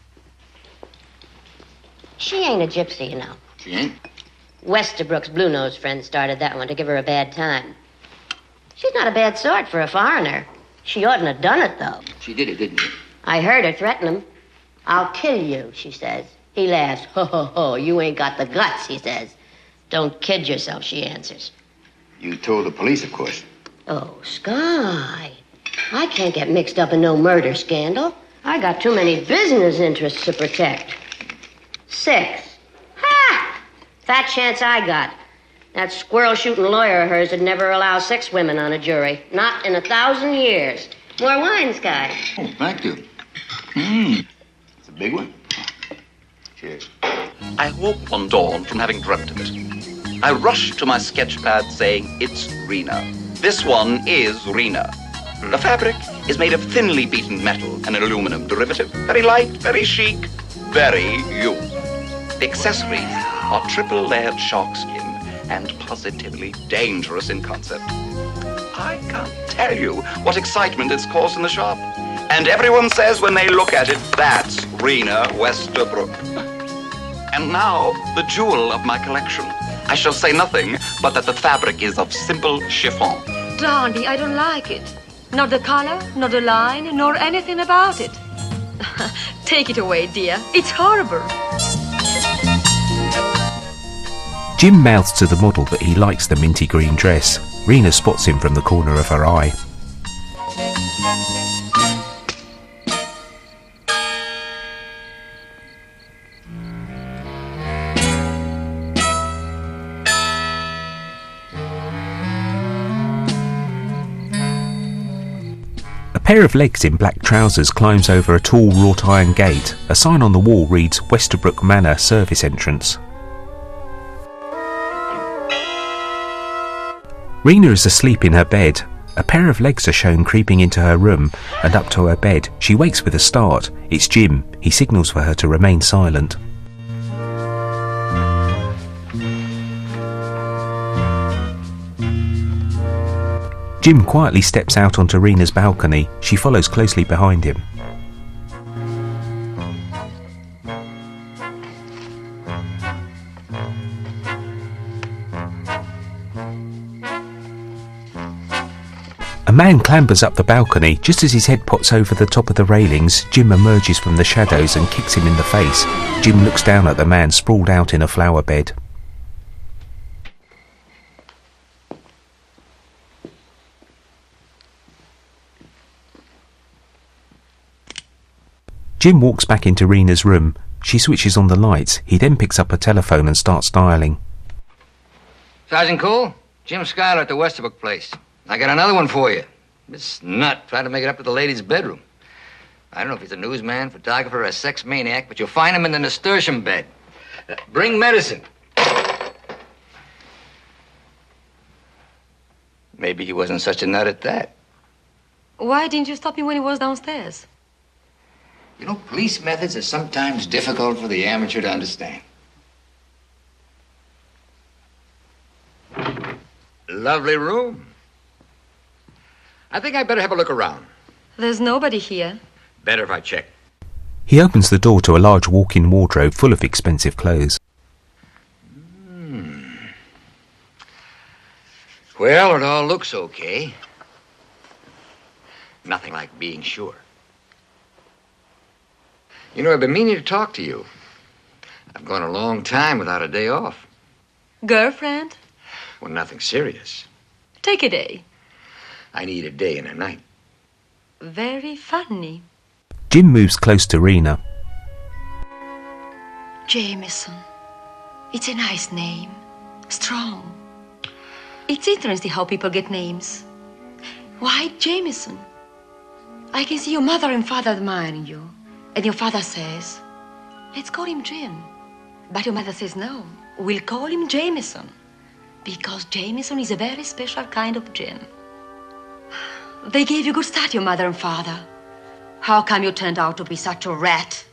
She ain't a gypsy, you know. She ain't? Westerbrook's blue-nosed friend started that one to give her a bad time. She's not a bad sort for a foreigner. She oughtn't have done it, though. She did it, didn't she? I heard her threaten him. I'll kill you, she says. He laughs. Ho, ho, ho, you ain't got the guts, he says. Don't kid yourself, she answers. You told the police, of course. Oh, Sky. I can't get mixed up in no murder scandal. I got too many business interests to protect. 6. Ha! Fat chance I got. That squirrel-shooting lawyer of hers would never allow 6 women on a jury. Not in 1,000 years. More wine, Sky. Oh, thank you. It's a big one. Cheers. I woke one dawn from having dreamt of it. I rushed to my sketch pad saying, it's Rena. This one is Rena. The fabric is made of thinly beaten metal, an aluminum derivative. Very light, very chic, very you. The accessories are triple-layered shark skin and positively dangerous in concept. I can't tell you what excitement it's caused in the shop. And everyone says when they look at it, that's Rena Westerbrook. And now, the jewel of my collection. I shall say nothing but that the fabric is of simple chiffon. Darling, I don't like it. Not the color, nor the line, nor anything about it. Take it away, dear. It's horrible. Jim mouths to the model that he likes the minty green dress. Rena spots him from the corner of her eye. A pair of legs in black trousers climbs over a tall wrought iron gate. A sign on the wall reads Westerbrook Manor Service Entrance. Rena is asleep in her bed. A pair of legs are shown creeping into her room and up to her bed. She wakes with a start. It's Jim. He signals for her to remain silent. Jim quietly steps out onto Rena's balcony. She follows closely behind him. A man clambers up the balcony. Just as his head pops over the top of the railings, Jim emerges from the shadows and kicks him in the face. Jim looks down at the man sprawled out in a flower bed. Jim walks back into Rena's room. She switches on the lights. He then picks up a telephone and starts dialing. Sergeant Cole, Jim Schuyler at the Westerbrook place. I got another one for you. This nut tried to make it up to the lady's bedroom. I don't know if he's a newsman, photographer, or a sex maniac, but you'll find him in the nasturtium bed. Bring medicine. Maybe he wasn't such a nut at that. Why didn't you stop him when he was downstairs? You know, police methods are sometimes difficult for the amateur to understand. Lovely room. I think I'd better have a look around. There's nobody here. Better if I check. He opens the door to a large walk-in wardrobe full of expensive clothes. Well, it all looks okay. Nothing like being sure. You know, I've been meaning to talk to you. I've gone a long time without a day off. Girlfriend? Well, nothing serious. Take a day. I need a day and a night. Very funny. Jim moves close to Rena. Jameson. It's a nice name. Strong. It's interesting how people get names. Why Jameson? I can see your mother and father admiring you. And your father says, let's call him Jim. But your mother says, no, we'll call him Jameson. Because Jameson is a very special kind of gin. They gave you a good start, your mother and father. How come you turned out to be such a rat?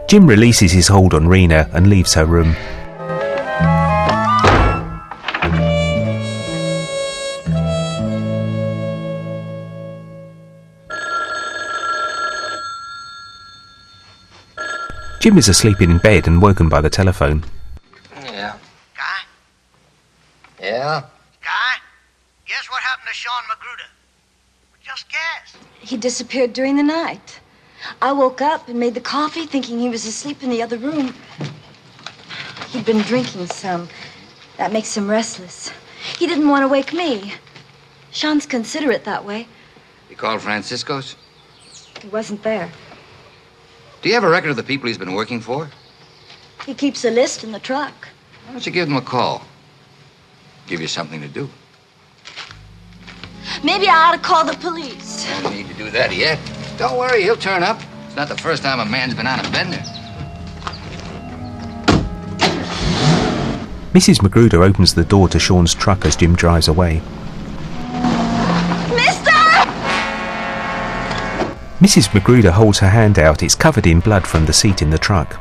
Jim releases his hold on Rena and leaves her room. Jim is asleep in bed and woken by the telephone. Yeah. Guy? Yeah? Guy? Guess what happened to Sean Magruder? Just guess. He disappeared during the night. I woke up and made the coffee thinking he was asleep in the other room. He'd been drinking some. That makes him restless. He didn't want to wake me. Sean's considerate that way. You called Francisco's? He wasn't there. Do you have a record of the people he's been working for? He keeps a list in the truck. Why don't you give him a call? Give you something to do. Maybe I ought to call the police. Don't need to do that yet. Don't worry, he'll turn up. It's not the first time a man's been on a bender. Mrs. Magruder opens the door to Sean's truck as Jim drives away. Mister! Mrs. Magruder holds her hand out. It's covered in blood from the seat in the truck.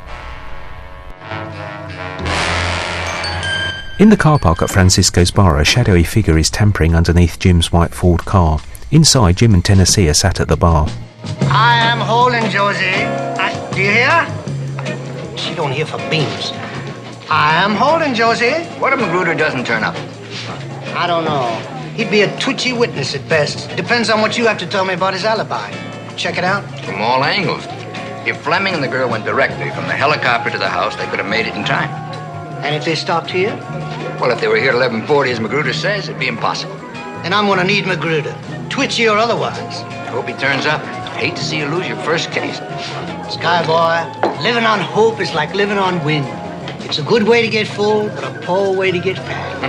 In the car park at Francisco's bar, a shadowy figure is tampering underneath Jim's white Ford car. Inside, Jim and Tennessee are sat at the bar. I am holding Josie. Do you hear? She don't hear for beans. I am holding Josie. What if Magruder doesn't turn up? I don't know. He'd be a twitchy witness at best. Depends on what you have to tell me about his alibi. Check it out. From all angles. If Fleming and the girl went directly from the helicopter to the house, they could have made it in time. And if they stopped here? Well, if they were here at 11:40, as Magruder says, it'd be impossible. And I'm gonna need Magruder, twitchy or otherwise. Hope he turns up. Hate to see you lose your first case. Skyboy, living on hope is like living on wind. It's a good way to get full, but a poor way to get fat.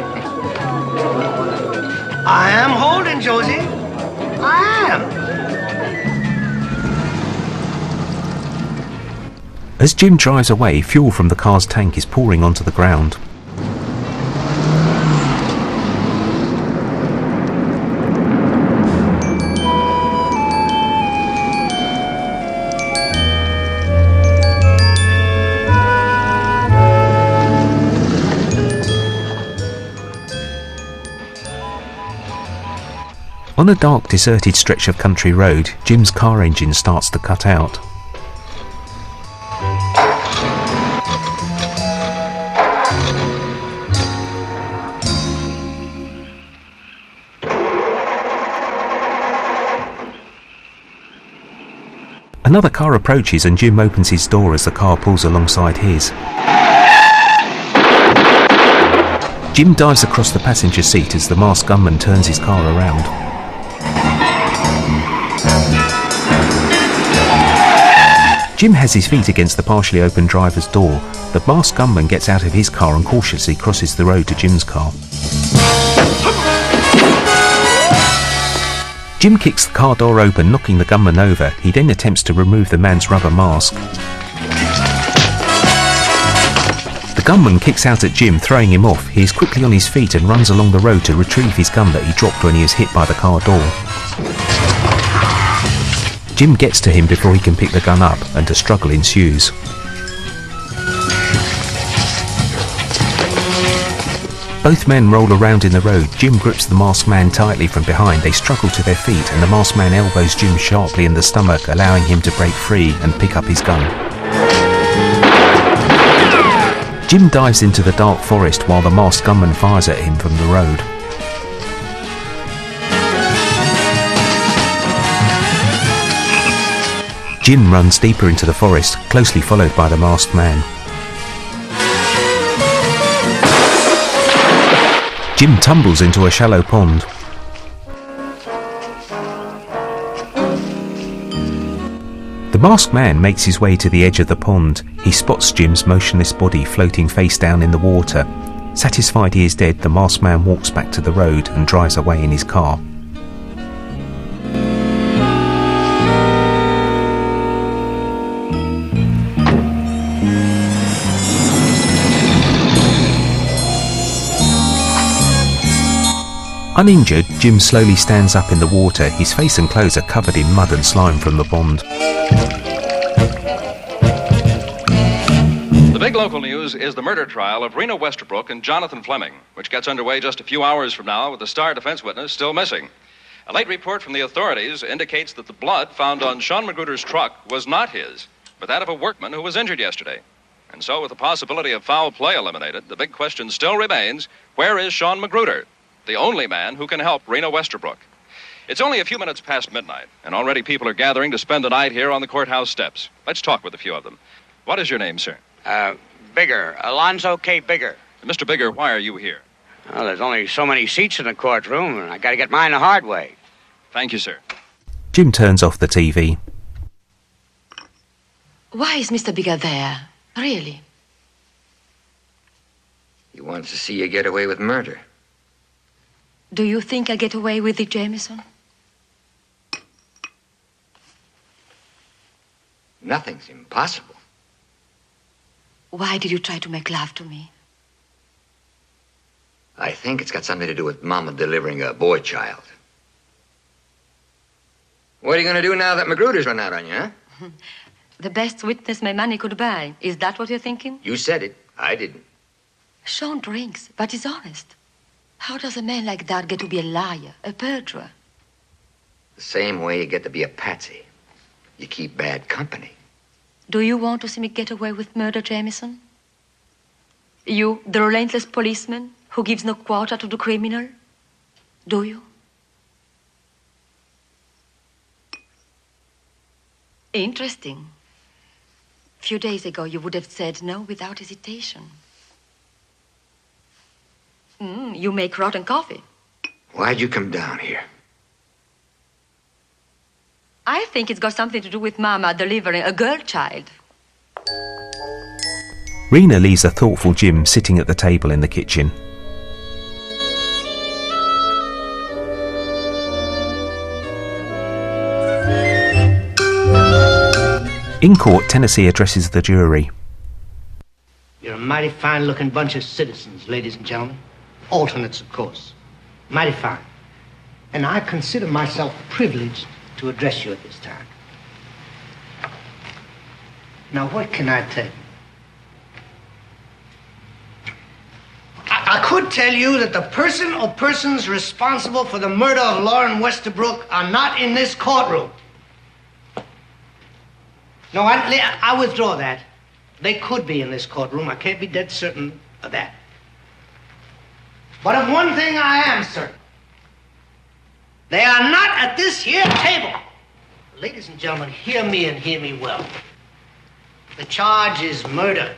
I am holding Josie. I am. As Jim drives away, fuel from the car's tank is pouring onto the ground. On a dark, deserted stretch of country road, Jim's car engine starts to cut out. Another car approaches and Jim opens his door as the car pulls alongside his. Jim dives across the passenger seat as the masked gunman turns his car around. Jim has his feet against the partially open driver's door. The masked gunman gets out of his car and cautiously crosses the road to Jim's car. Jim kicks the car door open, knocking the gunman over. He then attempts to remove the man's rubber mask. The gunman kicks out at Jim, throwing him off. He is quickly on his feet and runs along the road to retrieve his gun that he dropped when he was hit by the car door. Jim gets to him before he can pick the gun up, and a struggle ensues. Both men roll around in the road. Jim grips the masked man tightly from behind. They struggle to their feet, and the masked man elbows Jim sharply in the stomach, allowing him to break free and pick up his gun. Jim dives into the dark forest while the masked gunman fires at him from the road. Jim runs deeper into the forest, closely followed by the masked man. Jim tumbles into a shallow pond. The masked man makes his way to the edge of the pond. He spots Jim's motionless body floating face down in the water. Satisfied he is dead, the masked man walks back to the road and drives away in his car. Uninjured, Jim slowly stands up in the water. His face and clothes are covered in mud and slime from the pond. The big local news is the murder trial of Rena Westerbrook and Jonathan Fleming, which gets underway just a few hours from now with the star defense witness still missing. A late report from the authorities indicates that the blood found on Sean Magruder's truck was not his, but that of a workman who was injured yesterday. And so, with the possibility of foul play eliminated, the big question still remains, where is Sean Magruder, the only man who can help Rena Westerbrook? It's only a few minutes past midnight, and already people are gathering to spend the night here on the courthouse steps. Let's talk with a few of them. What is your name, sir? Bigger. Alonzo K. Bigger. Mr. Bigger, why are you here? Well, there's only so many seats in the courtroom, and I got to get mine the hard way. Thank you, sir. Jim turns off the TV. Why is Mr. Bigger there? Really? He wants to see you get away with murder. Do you think I'll get away with it, Jameson? Nothing's impossible. Why did you try to make love to me? I think it's got something to do with Mama delivering a boy child. What are you going to do now that Magruder's run out on you, huh? The best witness my money could buy. Is that what you're thinking? You said it. I didn't. Sean drinks, but he's honest. How does a man like that get to be a liar, a perjurer? The same way you get to be a patsy. You keep bad company. Do you want to see me get away with murder, Jameson? You, the relentless policeman who gives no quarter to the criminal? Do you? Interesting. A few days ago, you would have said no without hesitation. You make rotten coffee. Why'd you come down here? I think it's got something to do with Mama delivering a girl child. Rena leaves a thoughtful Jim sitting at the table in the kitchen. In court, Tennessee addresses the jury. You're a mighty fine-looking bunch of citizens, ladies and gentlemen. Alternates, of course. Mighty fine. And I consider myself privileged to address you at this time. Now, what can I tell you? I could tell you that the person or persons responsible for the murder of Lauren Westerbrook are not in this courtroom. No, I withdraw that. They could be in this courtroom. I can't be dead certain of that. But of one thing I am certain. They are not at this here table. Ladies and gentlemen, hear me and hear me well. The charge is murder.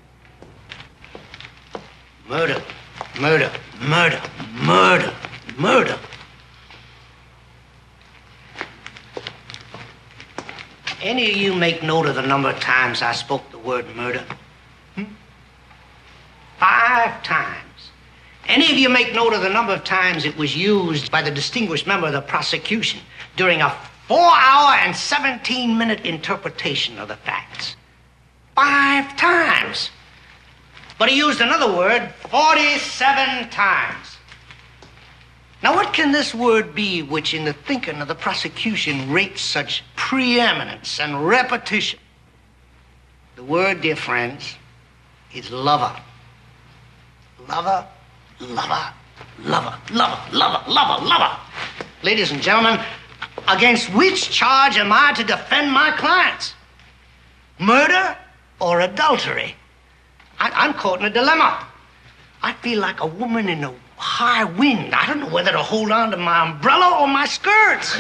Murder, murder, murder, murder, murder. Any of you make note of the number of times I spoke the word murder? 5 times. Any of you make note of the number of times it was used by the distinguished member of the prosecution during a 4-hour and 17-minute interpretation of the facts? 5 times. But he used another word 47 times. Now, what can this word be which, in the thinking of the prosecution, rates such preeminence and repetition? The word, dear friends, is lover. Lover, lover, lover, lover, lover, lover, lover. Ladies and gentlemen, against which charge am I to defend my clients? Murder or adultery? I'm caught in a dilemma. I feel like a woman in a high wind. I don't know whether to hold on to my umbrella or my skirts.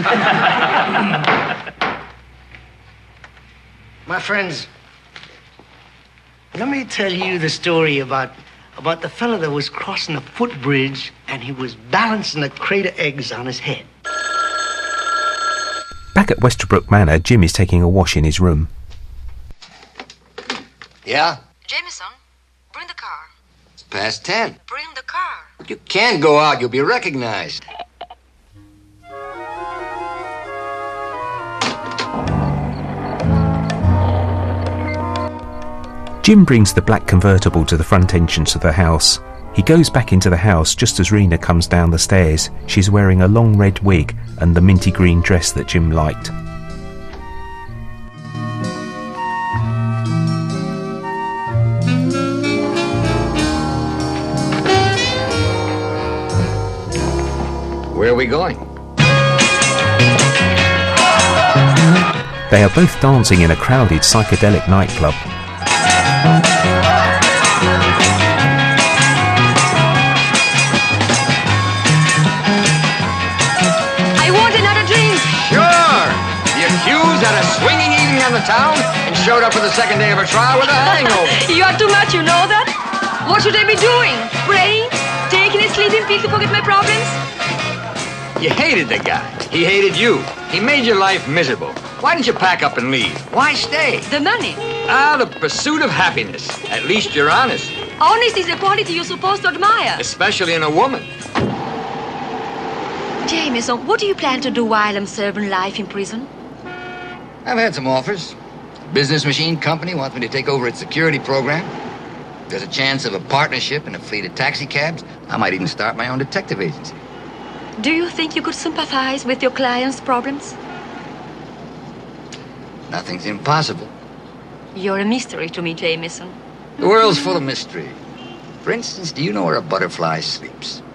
My friends, let me tell you the story about the fellow that was crossing the footbridge and he was balancing a crate of eggs on his head. Back at Westerbrook Manor, Jim is taking a wash in his room. Yeah? Jameson, bring the car. It's past 10. Bring the car. You can't go out. You'll be recognized. Jim brings the black convertible to the front entrance of the house. He goes back into the house just as Rena comes down the stairs. She's wearing a long red wig and the minty green dress that Jim liked. Where are we going? They are both dancing in a crowded psychedelic nightclub. I want another drink. Sure. The accused had a swinging evening on the town and showed up for the second day of her trial with a hangover. You are too much, you know that? What should I be doing? Praying? Taking a sleeping pill to forget my problems? You hated the guy. He hated you. He made your life miserable. Why didn't you pack up and leave? Why stay? The money. The pursuit of happiness. At least you're honest. Honesty is a quality you're supposed to admire. Especially in a woman. Jameson, what do you plan to do while I'm serving life in prison? I've had some offers. Business machine company wants me to take over its security program. There's a chance of a partnership in a fleet of taxi cabs. I might even start my own detective agency. Do you think you could sympathize with your client's problems? Nothing's impossible. You're a mystery to me, Jameson. The world's full of mystery. For instance, do you know where a butterfly sleeps?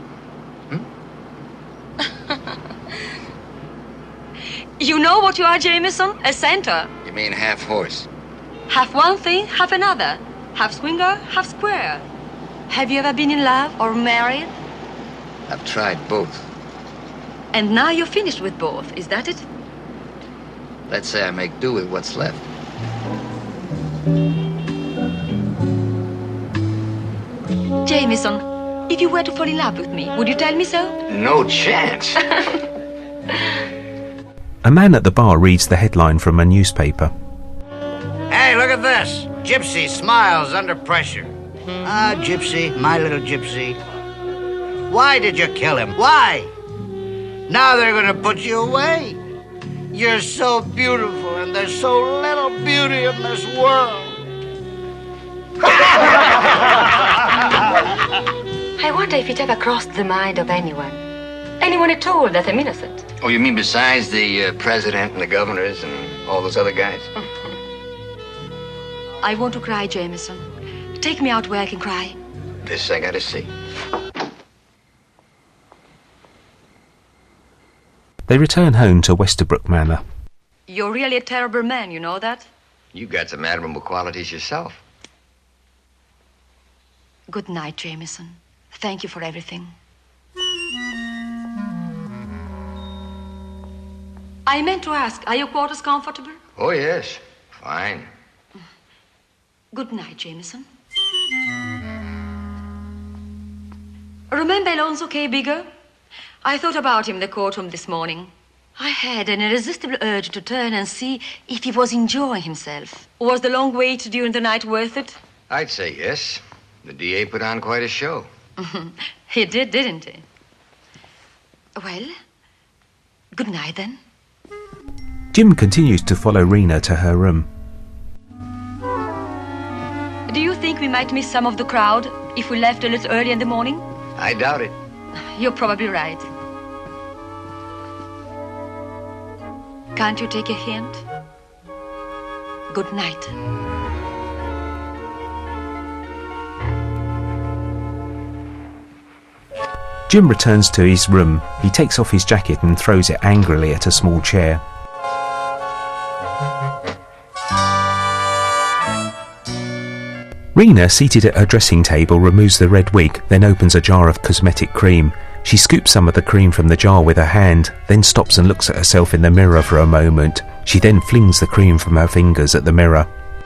You know what you are, Jameson? A centaur. You mean half horse? Half one thing, half another. Half swinger, half square. Have you ever been in love or married? I've tried both. And now you're finished with both, is that it? Let's say I make do with what's left. Jameson, if you were to fall in love with me, would you tell me so? No chance. A man at the bar reads the headline from a newspaper. Hey, look at this. Gypsy smiles under pressure. Ah, Gypsy, my little Gypsy. Why did you kill him? Why? Now they're going to put you away. You're so beautiful, and there's so little beauty in this world. I wonder if it ever crossed the mind of anyone. Anyone at all that I'm innocent. Oh, you mean besides the president and the governors and all those other guys? I want to cry, Jameson. Take me out where I can cry. This I gotta see. They return home to Westerbrook Manor. You're really a terrible man, you know that? You've got some admirable qualities yourself. Good night, Jameson. Thank you for everything. I meant to ask, are your quarters comfortable? Oh, yes. Fine. Good night, Jameson. Remember Alonzo K. Bigger? I thought about him in the courtroom this morning. I had an irresistible urge to turn and see if he was enjoying himself. Was the long wait during the night worth it? I'd say yes. The DA put on quite a show. He did, didn't he? Well, good night then. Jim continues to follow Rena to her room. Do you think we might miss some of the crowd if we left a little early in the morning? I doubt it. You're probably right. Can't you take a hint? Good night. Jim returns to his room. He takes off his jacket and throws it angrily at a small chair. Rena, seated at her dressing table, removes the red wig, then opens a jar of cosmetic cream. She scoops some of the cream from the jar with her hand, then stops and looks at herself in the mirror for a moment. She then flings the cream from her fingers at the mirror.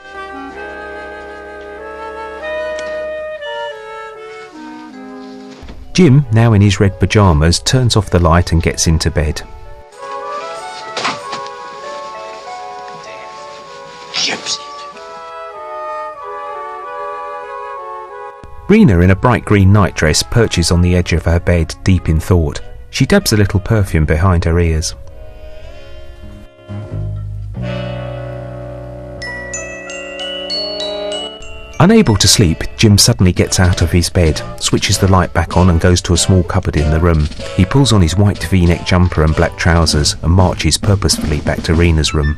Jim, now in his red pyjamas, turns off the light and gets into bed. Rena, in a bright green nightdress, perches on the edge of her bed, deep in thought. She dabs a little perfume behind her ears. Unable to sleep, Jim suddenly gets out of his bed, switches the light back on and goes to a small cupboard in the room. He pulls on his white V-neck jumper and black trousers and marches purposefully back to Rena's room.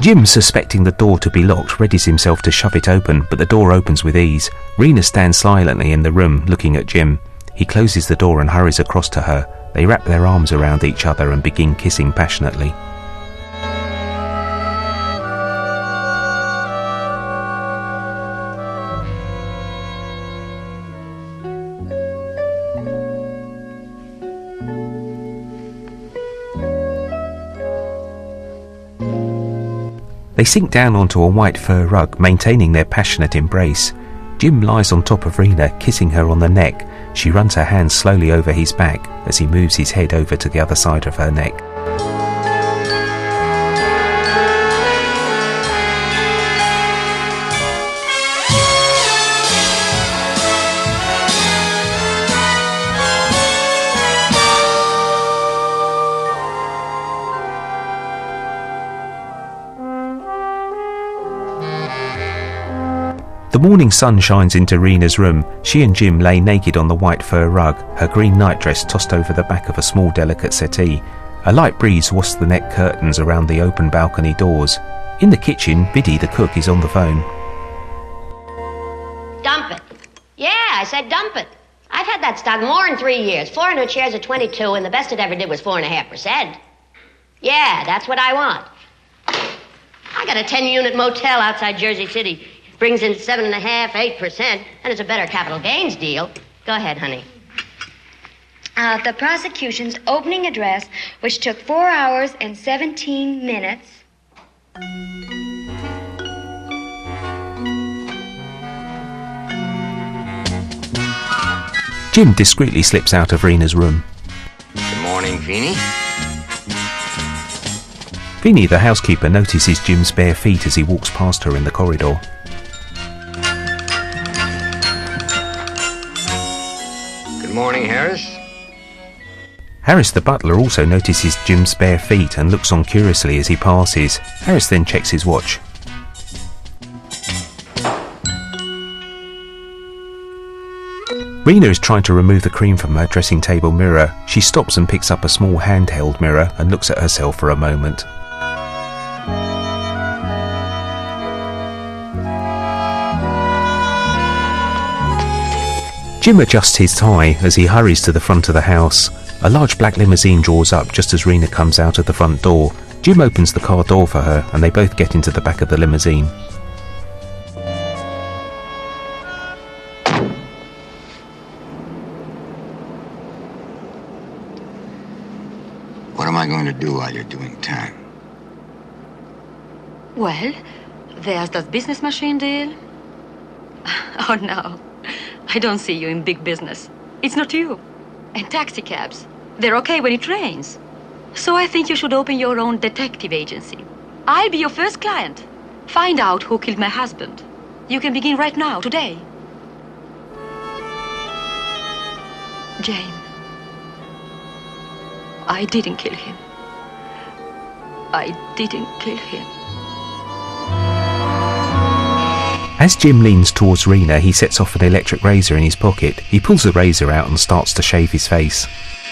Jim, suspecting the door to be locked, readies himself to shove it open, but the door opens with ease. Rena stands silently in the room, looking at Jim. He closes the door and hurries across to her. They wrap their arms around each other and begin kissing passionately. They sink down onto a white fur rug, maintaining their passionate embrace. Jim lies on top of Rena, kissing her on the neck. She runs her hands slowly over his back as he moves his head over to the other side of her neck. The morning sun shines into Rena's room. She and Jim lay naked on the white fur rug, her green nightdress tossed over the back of a small delicate settee. A light breeze wafts the net curtains around the open balcony doors. In the kitchen, Biddy, the cook, is on the phone. Dump it. Yeah, I said dump it. I've had that stock more than 3 years. 400 shares at 22, and the best it ever did was 4.5%. Yeah, that's what I want. I got a 10-unit motel outside Jersey City. Brings in 7.5%, 8%, and it's a better capital gains deal. Go ahead, honey. The prosecution's opening address, which took 4 hours and 17 minutes. Jim discreetly slips out of Rena's room. Good morning, Feeny. Feeny, the housekeeper, notices Jim's bare feet as he walks past her in the corridor. Good morning, Harris. Harris, the butler, also notices Jim's bare feet and looks on curiously as he passes. Harris then checks his watch. Rena is trying to remove the cream from her dressing table mirror. She stops and picks up a small handheld mirror and looks at herself for a moment. Jim adjusts his tie as he hurries to the front of the house. A large black limousine draws up just as Rena comes out of the front door. Jim opens the car door for her and they both get into the back of the limousine. What am I going to do while you're doing time? Well, there's that business machine deal. Oh, no. I don't see you in big business. It's not you. And taxi cabs. They're okay when it rains. So I think you should open your own detective agency. I'll be your first client. Find out who killed my husband. You can begin right now, today. Jane. I didn't kill him. I didn't kill him. As Jim leans towards Rena, he sets off an electric razor in his pocket. He pulls the razor out and starts to shave his face.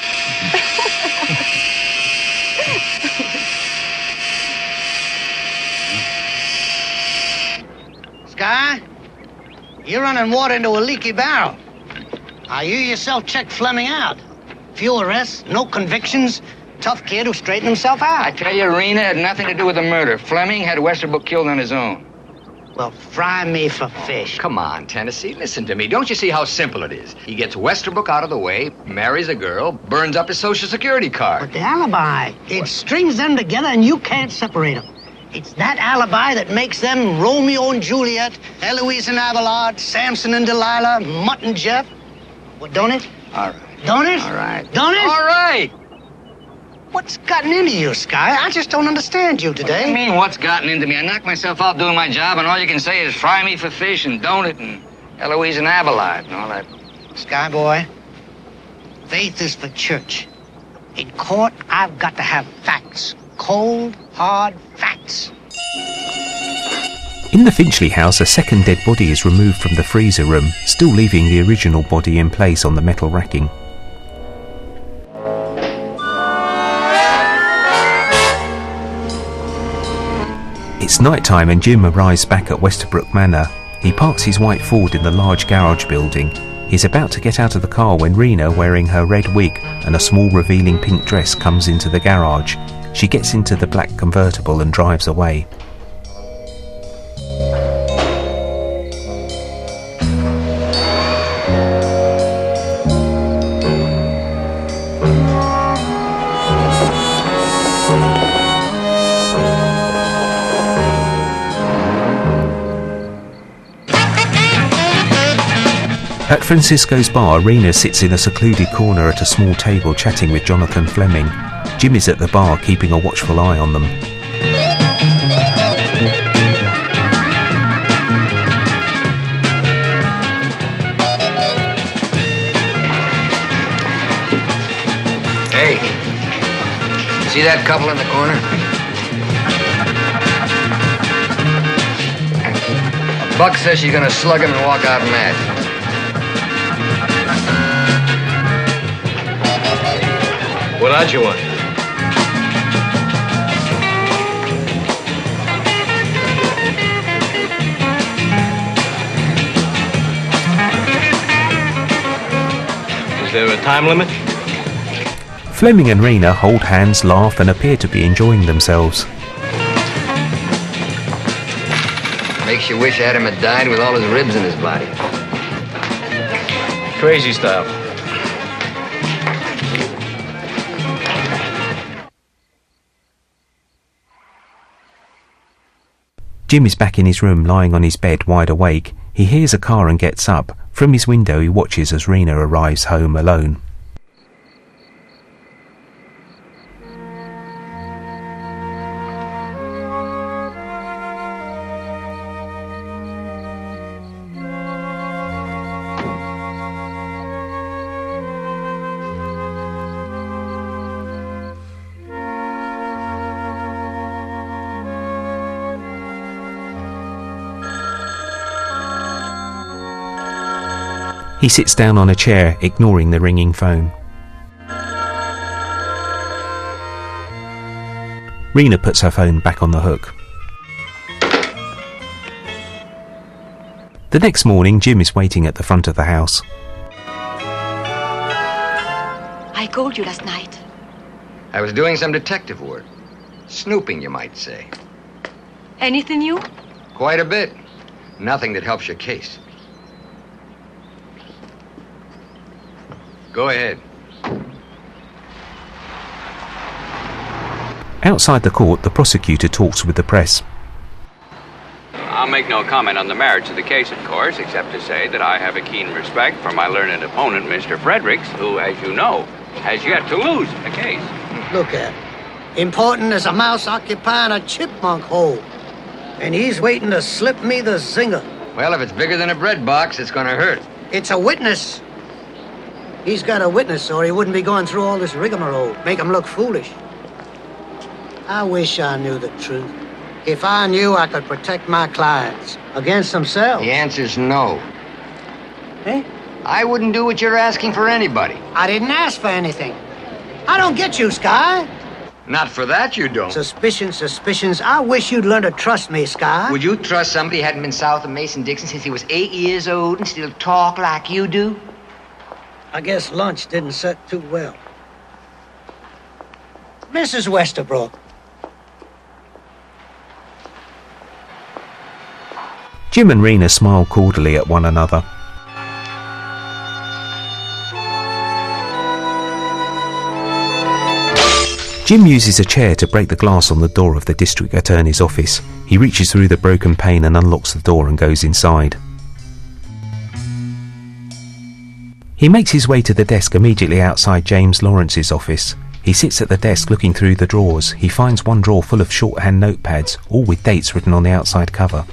Sky, you're running water into a leaky barrel. You yourself checked Fleming out. Few arrests, no convictions. Tough kid who straightened himself out. I tell you, Rena had nothing to do with the murder. Fleming had Westerbrook killed on his own. Well, fry me for fish. Come on, Tennessee, listen to me. Don't you see how simple it is? He gets Westerbrook out of the way, marries a girl, burns up his Social Security card. But the alibi, it strings them together and you can't separate them. It's that alibi that makes them Romeo and Juliet, Eloise and Abelard, Samson and Delilah, Mutt and Jeff. Well, don't it? All right. Don't it? All right. Don't it? All right. What's gotten into you, Sky? I just don't understand you today. What do you mean, what's gotten into me? I knocked myself out doing my job, and all you can say is fry me for fish and don't it and Eloise and Abelard and all that. Sky boy, faith is for church. In court, I've got to have facts. Cold, hard facts. In the Finchley house, a second dead body is removed from the freezer room, still leaving the original body in place on the metal racking. It's night time and Jim arrives back at Westerbrook Manor. He parks his white Ford in the large garage building. He's about to get out of the car when Rena, wearing her red wig and a small revealing pink dress, comes into the garage. She gets into the black convertible and drives away. At Francisco's bar, Rena sits in a secluded corner at a small table chatting with Jonathan Fleming. Jim is at the bar keeping a watchful eye on them. Hey, see that couple in the corner? Buck says she's gonna slug him and walk out mad. What odds you want? Is there a time limit? Fleming and Rena hold hands, laugh and appear to be enjoying themselves. Makes you wish Adam had died with all his ribs in his body. Crazy style. Jim is back in his room, lying on his bed, wide awake. He hears a car and gets up. From his window he watches as Rena arrives home alone. He sits down on a chair, ignoring the ringing phone. Rena puts her phone back on the hook. The next morning, Jim is waiting at the front of the house. I called you last night. I was doing some detective work. Snooping, you might say. Anything new? Quite a bit. Nothing that helps your case. Go ahead. Outside the court, the prosecutor talks with the press. I'll make no comment on the merits of the case, of course, except to say that I have a keen respect for my learned opponent, Mr. Fredericks, who, as you know, has yet to lose a case. Look at him. Important as a mouse occupying a chipmunk hole. And he's waiting to slip me the zinger. Well, if it's bigger than a bread box, it's gonna hurt. It's a witness. He's got a witness, or he wouldn't be going through all this rigmarole. Make him look foolish. I wish I knew the truth. If I knew I could protect my clients against themselves. The answer's no. Eh? I wouldn't do what you're asking for anybody. I didn't ask for anything. I don't get you, Sky. Not for that, you don't. Suspicions. I wish you'd learn to trust me, Sky. Would you trust somebody who hadn't been south of Mason-Dixon since he was 8 years old and still talk like you do? I guess lunch didn't set too well. Mrs. Westerbrook. Jim and Rena smile cordially at one another. Jim uses a chair to break the glass on the door of the district attorney's office. He reaches through the broken pane and unlocks the door and goes inside. He makes his way to the desk immediately outside James Lawrence's office. He sits at the desk looking through the drawers. He finds one drawer full of shorthand notepads, all with dates written on the outside cover.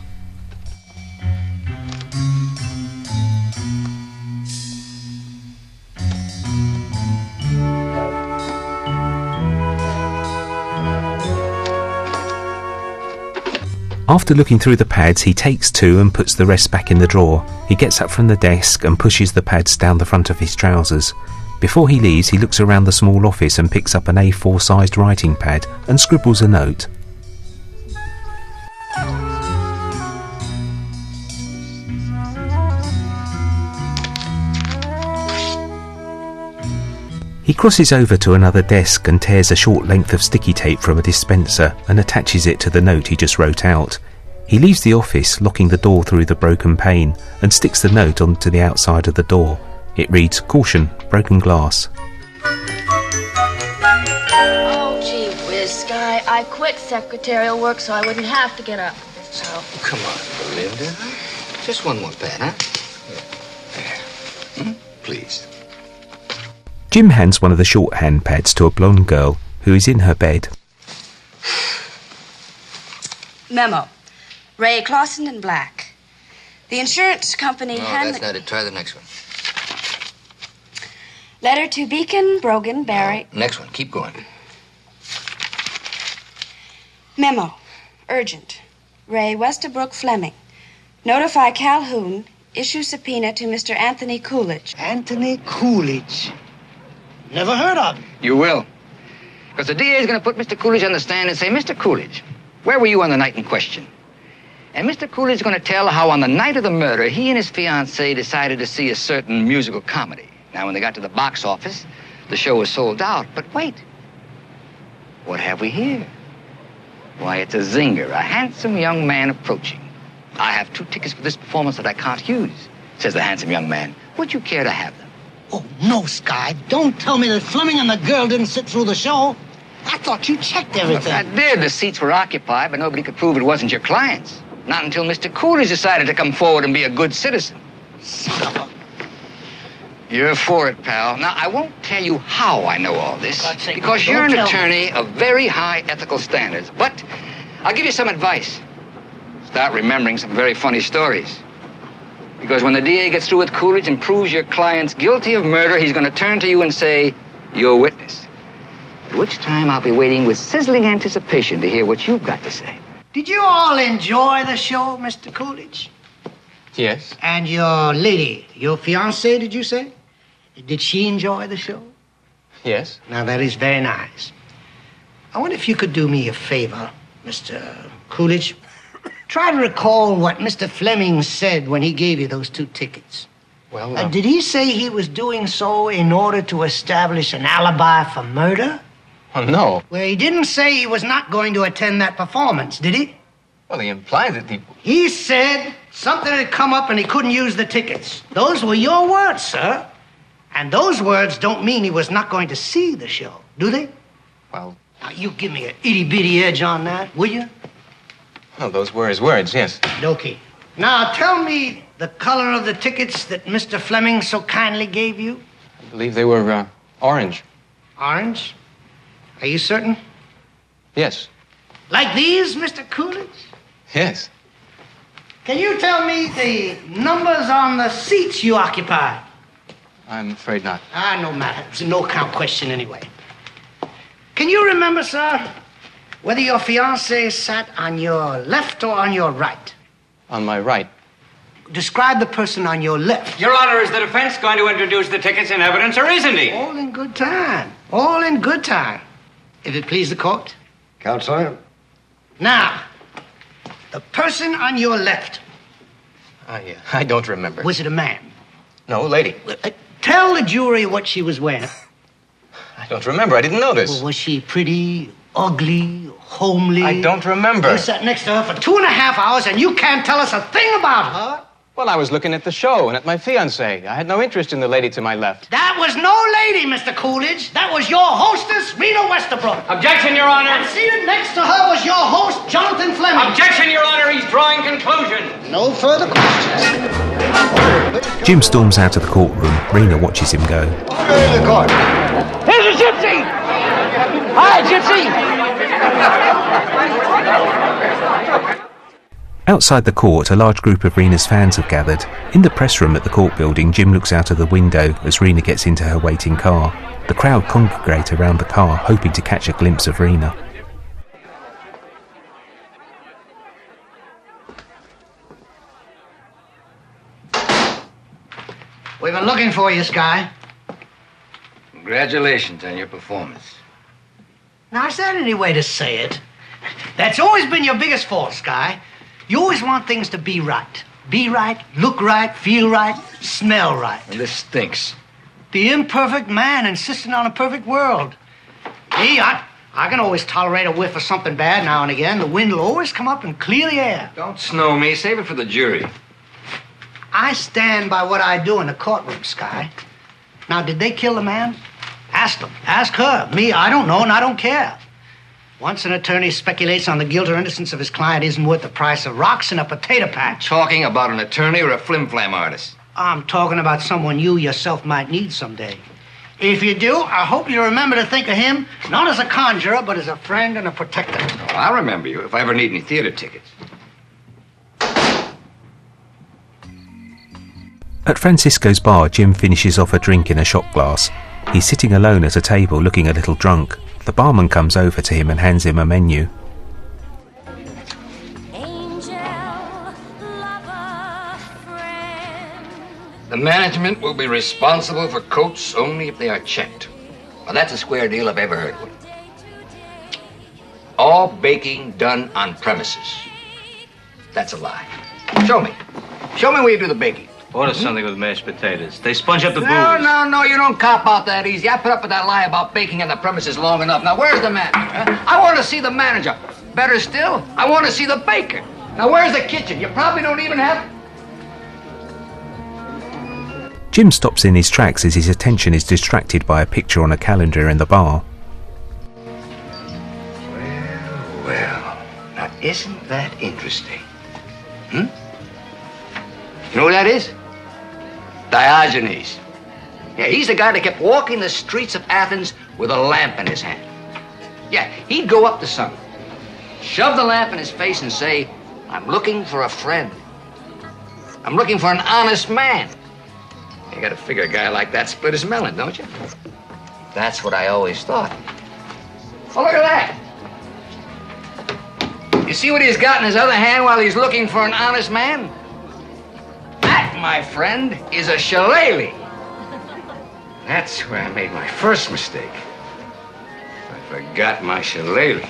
After looking through the pads, he takes two and puts the rest back in the drawer. He gets up from the desk and pushes the pads down the front of his trousers. Before he leaves, he looks around the small office and picks up an A4-sized writing pad and scribbles a note. He crosses over to another desk and tears a short length of sticky tape from a dispenser and attaches it to the note he just wrote out. He leaves the office, locking the door through the broken pane, and sticks the note onto the outside of the door. It reads, "Caution, broken glass." Oh, gee whiz, Sky. I quit secretarial work so I wouldn't have to get up. So. Come on, Belinda. Just one more pat, huh? There. Please. Jim hands one of the shorthand pads to a blonde girl who is in her bed. Memo. Ray Clausen and Black. The insurance company No, had... that's not it. Try the next one. Letter to Beacon, Brogan, Barry... Next one. Keep going. Memo. Urgent. Ray Westerbrook Fleming. Notify Calhoun. Issue subpoena to Mr. Anthony Coolidge. Anthony Coolidge. Never heard of him. You will. Because the DA is going to put Mr. Coolidge on the stand and say, "Mr. Coolidge, where were you on the night in question?" And Mr. Coolidge is going to tell how on the night of the murder, he and his fiancée decided to see a certain musical comedy. Now, when they got to the box office, the show was sold out. But wait. What have we here? Why, it's a zinger, a handsome young man approaching. "I have 2 tickets for this performance that I can't use," says the handsome young man. "Would you care to have them?" Oh, no, Sky. Don't tell me that Fleming and the girl didn't sit through the show. I thought you checked everything. I did. The seats were occupied, but nobody could prove it wasn't your client's. Not until Mr. Coolidge decided to come forward and be a good citizen. Son of a... You're for it, pal. Now, I won't tell you how I know all this, sake, because no, you're an don't tell attorney of very high ethical standards. But I'll give you some advice. Start remembering some very funny stories. Because when the DA gets through with Coolidge and proves your client's guilty of murder, he's going to turn to you and say, "You're a witness." At which time I'll be waiting with sizzling anticipation to hear what you've got to say. Did you all enjoy the show, Mr. Coolidge? Yes. And your lady, your fiancée, did you say? Did she enjoy the show? Yes. Now, that is very nice. I wonder if you could do me a favor, Mr. Coolidge. Try to recall what Mr. Fleming said when he gave you those 2 tickets. Well, Did he say he was doing so in order to establish an alibi for murder? Well, no. Well, he didn't say he was not going to attend that performance, did he? Well, he implied that he... He said something had come up and he couldn't use the tickets. Those were your words, sir. And those words don't mean he was not going to see the show, do they? Well... Now, you give me an itty-bitty edge on that, will you? Well, those were his words, yes. Okay. Now, tell me the color of the tickets that Mr. Fleming so kindly gave you. I believe they were, orange. Orange? Are you certain? Yes. Like these, Mr. Coolidge? Yes. Can you tell me the numbers on the seats you occupy? I'm afraid not. No matter. It's a no-count question anyway. Can you remember, sir, whether your fiancée sat on your left or on your right? On my right. Describe the person on your left. Your Honor, is the defense going to introduce the tickets in evidence, or isn't he? All in good time. All in good time. If it please the court. Counselor? Now, the person on your left. I don't remember. Was it a man? No, lady. Tell the jury what she was wearing. I don't remember. I didn't know this. Well, was she pretty, ugly, homely? I don't remember. You sat next to her for 2.5 hours and you can't tell us a thing about her. Well, I was looking at the show and at my fiancée. I had no interest in the lady to my left. That was no lady, Mr. Coolidge. That was your hostess, Rena Westerbrook. Objection, Your Honor. And seated next to her was your host, Jonathan Fleming. Objection, Your Honor. He's drawing conclusions. No further questions. Jim storms out of the courtroom. Rena watches him go. Here's the court. Here's a gypsy! Hi, gypsy! Outside the court, a large group of Rena's fans have gathered. In the press room at the court building, Jim looks out of the window as Rena gets into her waiting car. The crowd congregate around the car, hoping to catch a glimpse of Rena. We've been looking for you, Sky. Congratulations on your performance. Now, is that any way to say it? That's always been your biggest fault, Sky. You always want things to be right. Be right, look right, feel right, smell right. And this stinks. The imperfect man insisting on a perfect world. Me, I can always tolerate a whiff of something bad now and again. The wind will always come up and clear the air. Don't snow me. Save it for the jury. I stand by what I do in the courtroom, Sky. Now, did they kill the man? Ask them. Ask her. Me, I don't know, and I don't care. Once an attorney speculates on the guilt or innocence of his client isn't worth the price of rocks in a potato patch. Talking about an attorney or a flim-flam artist? I'm talking about someone you yourself might need someday. If you do, I hope you remember to think of him not as a conjurer, but as a friend and a protector. Oh, I'll remember you if I ever need any theater tickets. At Francisco's bar, Jim finishes off a drink in a shot glass. He's sitting alone at a table looking a little drunk. The barman comes over to him and hands him a menu. The management will be responsible for coats only if they are checked. Well, that's a square deal if I ever heard one. All baking done on premises. That's a lie. Show me. Show me where you do the baking. Order something with mashed potatoes. They sponge up the booze. No, you don't cop out that easy. I put up with that lie about baking on the premises long enough. Now, where's the manager? Huh? I want to see the manager. Better still, I want to see the baker. Now, where's the kitchen? You probably don't even have... Jim stops in his tracks as his attention is distracted by a picture on a calendar in the bar. Well, now isn't that interesting? You know who that is? Diogenes. Yeah, he's the guy that kept walking the streets of Athens with a lamp in his hand. Yeah, he'd go up to someone, shove the lamp in his face and say, I'm looking for a friend. I'm looking for an honest man. You gotta figure a guy like that split his melon, don't you? That's what I always thought. Oh, look at that. You see what he's got in his other hand while he's looking for an honest man? That, my friend, is a shillelagh. That's where I made my first mistake. I forgot my shillelagh.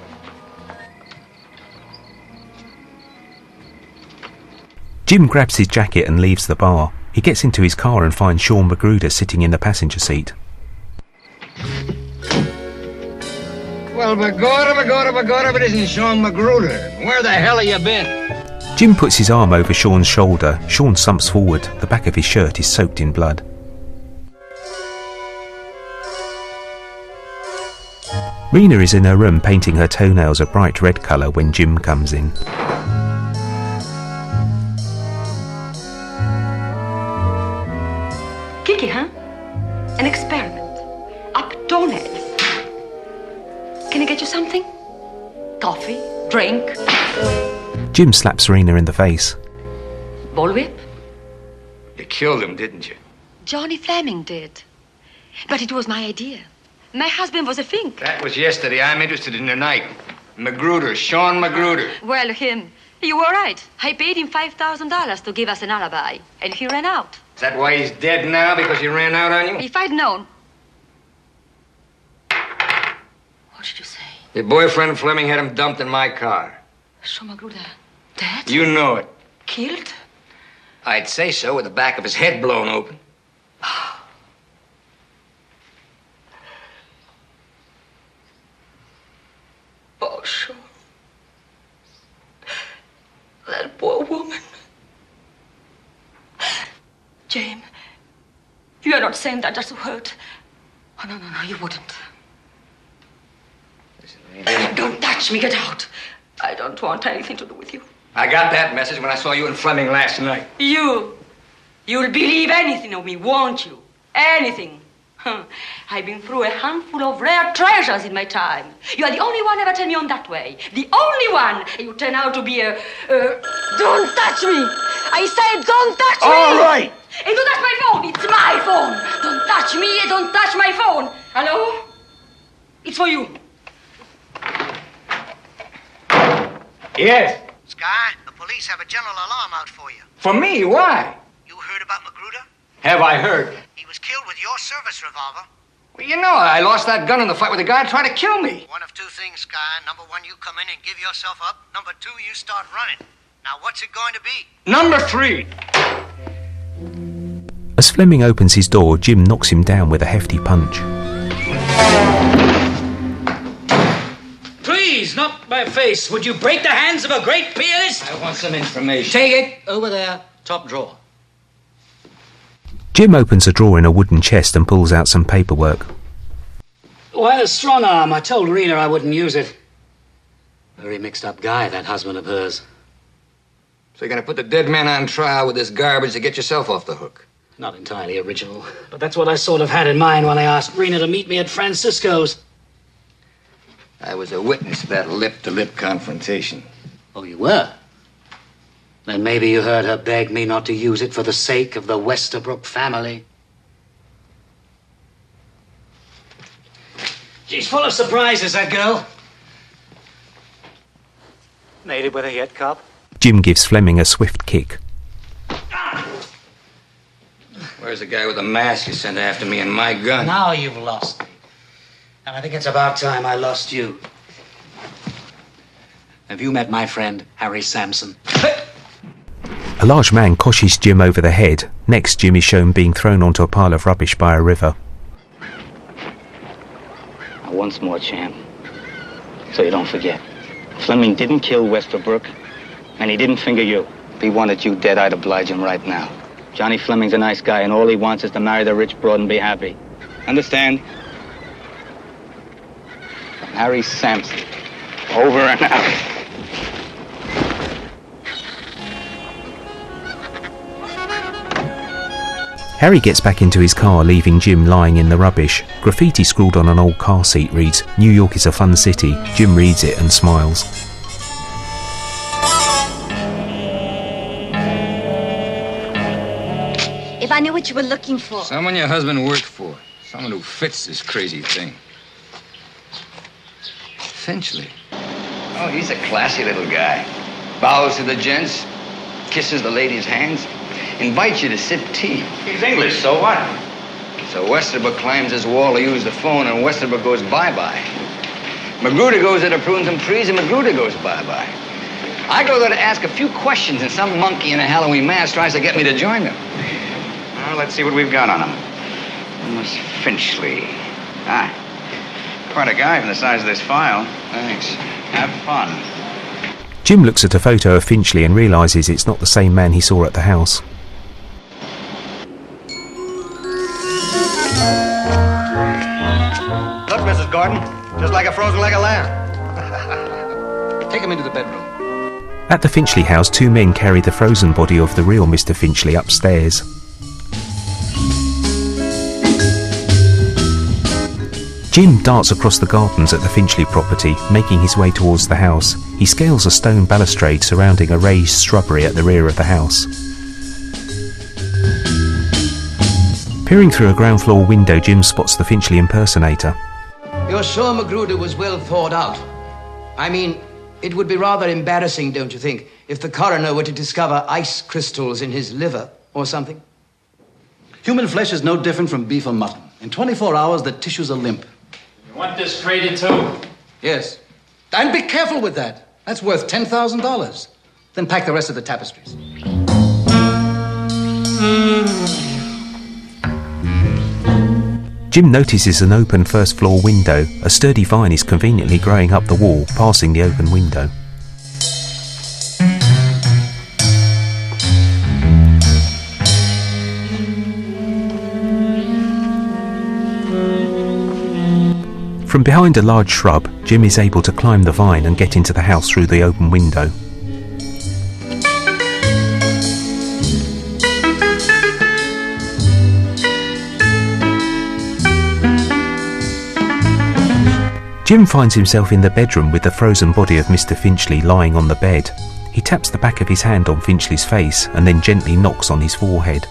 Jim grabs his jacket and leaves the bar. He gets into his car and finds Sean Magruder sitting in the passenger seat. Well, but it isn't Sean Magruder. Where the hell have you been? Jim puts his arm over Sean's shoulder. Sean slumps forward. The back of his shirt is soaked in blood. Rena is in her room painting her toenails a bright red colour when Jim comes in. Kiki, huh? An experiment. Up toenails. Can I get you something? Coffee? Drink? Jim slaps Rena in the face. Bullwhip? You killed him, didn't you? Johnny Fleming did. But it was my idea. My husband was a fink. That was yesterday. I'm interested in tonight. Magruder, Sean Magruder. Well, him. You were right. I paid him $5,000 to give us an alibi, and he ran out. Is that why he's dead now, because he ran out on you? If I'd known. What did you say? Your boyfriend Fleming had him dumped in my car. Sean Magruder dead? You know it. Killed? I'd say so, with the back of his head blown open. Oh, Sean. That poor woman. James, you are not saying that just to hurt. Oh, no, you wouldn't. Don't touch me, get out. I don't want anything to do with you. I got that message when I saw you and Fleming last night. You'll believe anything of me, won't you? Anything. I've been through a handful of rare treasures in my time. You are the only one ever turned me on that way. The only one. You turn out to be a... Don't touch me! I said don't touch me! All right! And don't touch my phone! It's my phone! Don't touch me! Don't touch my phone! Hello? It's for you. Yes. Sky, the police have a general alarm out for you. For me? Why? You heard about Magruder? Have I heard? He was killed with your service revolver. Well, you know, I lost that gun in the fight with the guy trying to kill me. One of two things, Sky. Number one, you come in and give yourself up. Number two, you start running. Now, what's it going to be? Number 3. A As Fleming opens his door, Jim knocks him down with a hefty punch. Please, not my face. Would you break the hands of a great pianist? I want some information. Take it over there, top drawer. Jim opens a drawer in a wooden chest and pulls out some paperwork. Why the strong arm? I told Rena I wouldn't use it. Very mixed up guy, that husband of hers. So you're gonna put the dead man on trial with this garbage to get yourself off the hook? Not entirely original, but that's what I sort of had in mind when I asked Rena to meet me at Francisco's. I was a witness to that lip-to-lip confrontation. Oh, you were? Then maybe you heard her beg me not to use it for the sake of the Westerbrook family. She's full of surprises, that girl. Made it with a hit, cop. Jim gives Fleming a swift kick. Where's the guy with the mask you sent after me and my gun? Now you've lost me. And I think it's about time I lost you. Have you met my friend, Harry Sampson? A large man koshes Jim over the head. Next, Jim is shown being thrown onto a pile of rubbish by a river. Now, once more, champ, so you don't forget. Fleming didn't kill Westerbrook, and he didn't finger you. If he wanted you dead, I'd oblige him right now. Johnny Fleming's a nice guy, and all he wants is to marry the rich broad and be happy. Understand? Harry Sampson. Over and out. Harry gets back into his car, leaving Jim lying in the rubbish. Graffiti scrawled on an old car seat reads, "New York is a fun city." Jim reads it and smiles. If I knew what you were looking for. Someone your husband worked for. Someone who fits this crazy thing. Finchley. Oh, he's a classy little guy. Bows to the gents, kisses the ladies' hands, invites you to sip tea. He's English, so what? So Westerbrook climbs his wall to use the phone, and Westerbrook goes bye-bye. Magruder goes there to prune some trees, and Magruder goes bye-bye. I go there to ask a few questions, and some monkey in a Halloween mask tries to get me to join them. Well, let's see what we've got on him. Miss Finchley. Ah, quite a guy from the size of this file. Thanks. Have fun. Jim looks at a photo of Finchley and realises it's not the same man he saw at the house. Look, Mrs. Gordon, just like a frozen leg of lamb. Take him into the bedroom. At the Finchley house, two men carry the frozen body of the real Mr. Finchley upstairs. Jim darts across the gardens at the Finchley property, making his way towards the house. He scales a stone balustrade surrounding a raised shrubbery at the rear of the house. Peering through a ground floor window, Jim spots the Finchley impersonator. You're sure Magruder was well thought out? I mean, it would be rather embarrassing, don't you think, if the coroner were to discover ice crystals in his liver or something? Human flesh is no different from beef or mutton. In 24 hours, the tissues are limp. You want this traded too? Yes. And be careful with that. That's worth $10,000. Then pack the rest of the tapestries. Jim notices an open first-floor window. A sturdy vine is conveniently growing up the wall, passing the open window. From behind a large shrub, Jim is able to climb the vine and get into the house through the open window. Jim finds himself in the bedroom with the frozen body of Mr. Finchley lying on the bed. He taps the back of his hand on Finchley's face and then gently knocks on his forehead.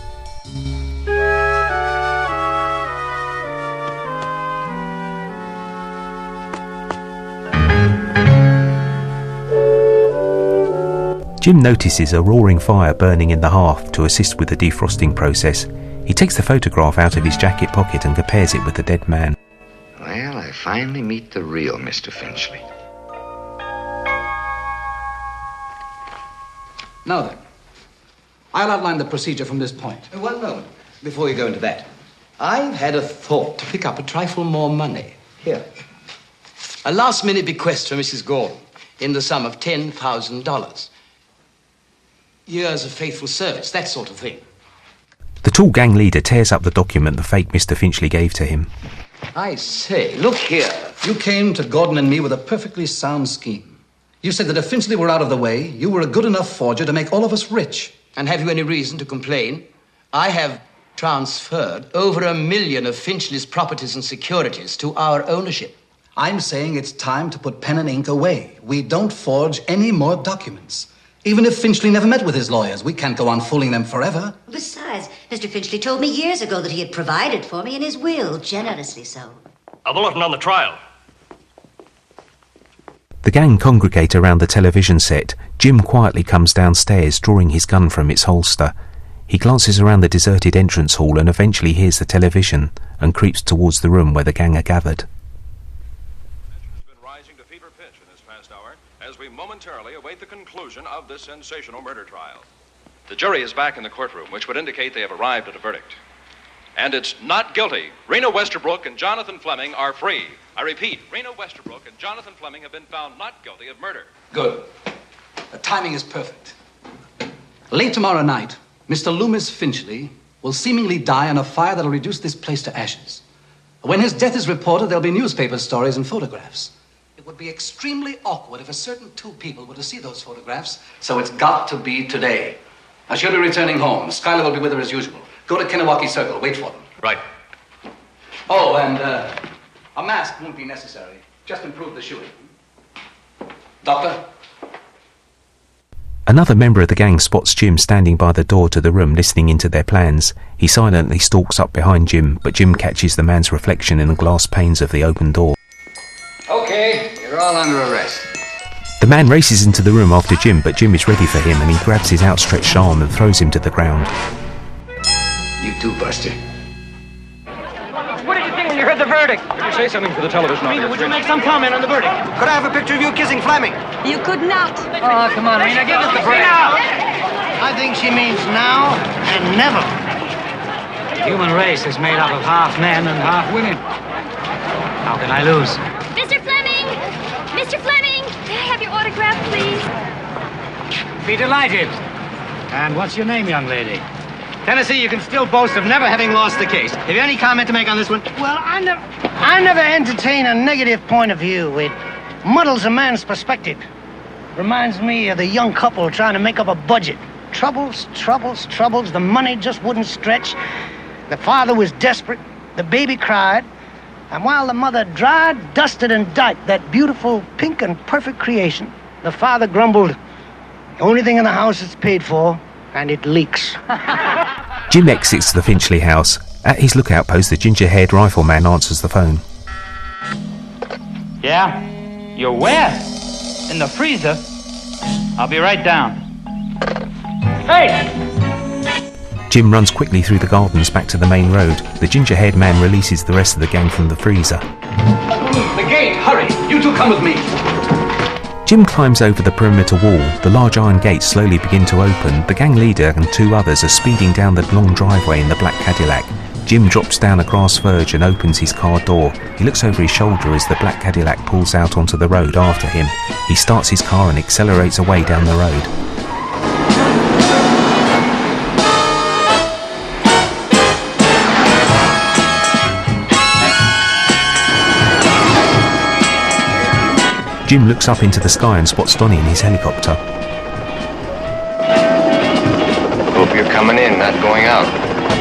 Jim notices a roaring fire burning in the hearth to assist with the defrosting process. He takes the photograph out of his jacket pocket and compares it with the dead man. Well, I finally meet the real Mr. Finchley. Now then, I'll outline the procedure from this point. One moment. Before you go into that, I've had a thought to pick up a trifle more money. Here. A last-minute bequest from Mrs. Gordon in the sum of $10,000. Years of faithful service, that sort of thing. The tall gang leader tears up the document the fake Mr. Finchley gave to him. I say, look here. You came to Gordon and me with a perfectly sound scheme. You said that if Finchley were out of the way, you were a good enough forger to make all of us rich. And have you any reason to complain? I have transferred over $1 million of Finchley's properties and securities to our ownership. I'm saying it's time to put pen and ink away. We don't forge any more documents. Even if Finchley never met with his lawyers, we can't go on fooling them forever. Besides, Mr. Finchley told me years ago that he had provided for me in his will, generously so. A bulletin on the trial. The gang congregate around the television set. Jim quietly comes downstairs, drawing his gun from its holster. He glances around the deserted entrance hall and eventually hears the television and creeps towards the room where the gang are gathered. As we momentarily await the conclusion of this sensational murder trial. The jury is back in the courtroom, which would indicate they have arrived at a verdict. And it's not guilty. Rena Westerbrook and Jonathan Fleming are free. I repeat, Rena Westerbrook and Jonathan Fleming have been found not guilty of murder. Good. The timing is perfect. Late tomorrow night, Mr. Loomis Finchley will seemingly die in a fire that'll reduce this place to ashes. When his death is reported, there'll be newspaper stories and photographs. It would be extremely awkward if a certain two people were to see those photographs, so it's got to be today. Now, she'll be returning home. Skylar will be with her as usual. Go to Kennewaukee Circle. Wait for them. Right. Oh, and a mask won't be necessary. Just improve the shooting. Doctor? Another member of the gang spots Jim standing by the door to the room listening into their plans. He silently stalks up behind Jim, but Jim catches the man's reflection in the glass panes of the open door. Okay, you're all under arrest. The man races into the room after Jim, but Jim is ready for him and he grabs his outstretched arm and throws him to the ground. You too, Buster. What did you think when you heard the verdict? Could you say something for the television audience? Would you make some comment on the verdict? Could I have a picture of you kissing Fleming? You could not. Oh, come on, Rena, give us the break. I think she means now and never. The human race is made up of half men and half women. How can I lose? Mr. Fleming! Mr. Fleming! May I have your autograph, please? Be delighted. And what's your name, young lady? Tennessee, you can still boast of never having lost the case. Have you any comment to make on this one? Well, I never entertain a negative point of view. It muddles a man's perspective. Reminds me of the young couple trying to make up a budget. Troubles. The money just wouldn't stretch. The father was desperate. The baby cried. And while the mother dried, dusted, and diked that beautiful, pink, and perfect creation, the father grumbled, the only thing in the house is paid for, and it leaks. Jim exits the Finchley house. At his lookout post, the ginger-haired rifleman answers the phone. Yeah? You're where? In the freezer? I'll be right down. Hey! Jim runs quickly through the gardens back to the main road. The ginger-haired man releases the rest of the gang from the freezer. The gate! Hurry! You two come with me! Jim climbs over the perimeter wall. The large iron gates slowly begin to open. The gang leader and two others are speeding down the long driveway in the black Cadillac. Jim drops down a grass verge and opens his car door. He looks over his shoulder as the black Cadillac pulls out onto the road after him. He starts his car and accelerates away down the road. Jim looks up into the sky and spots Donnie in his helicopter. Hope you're coming in, not going out.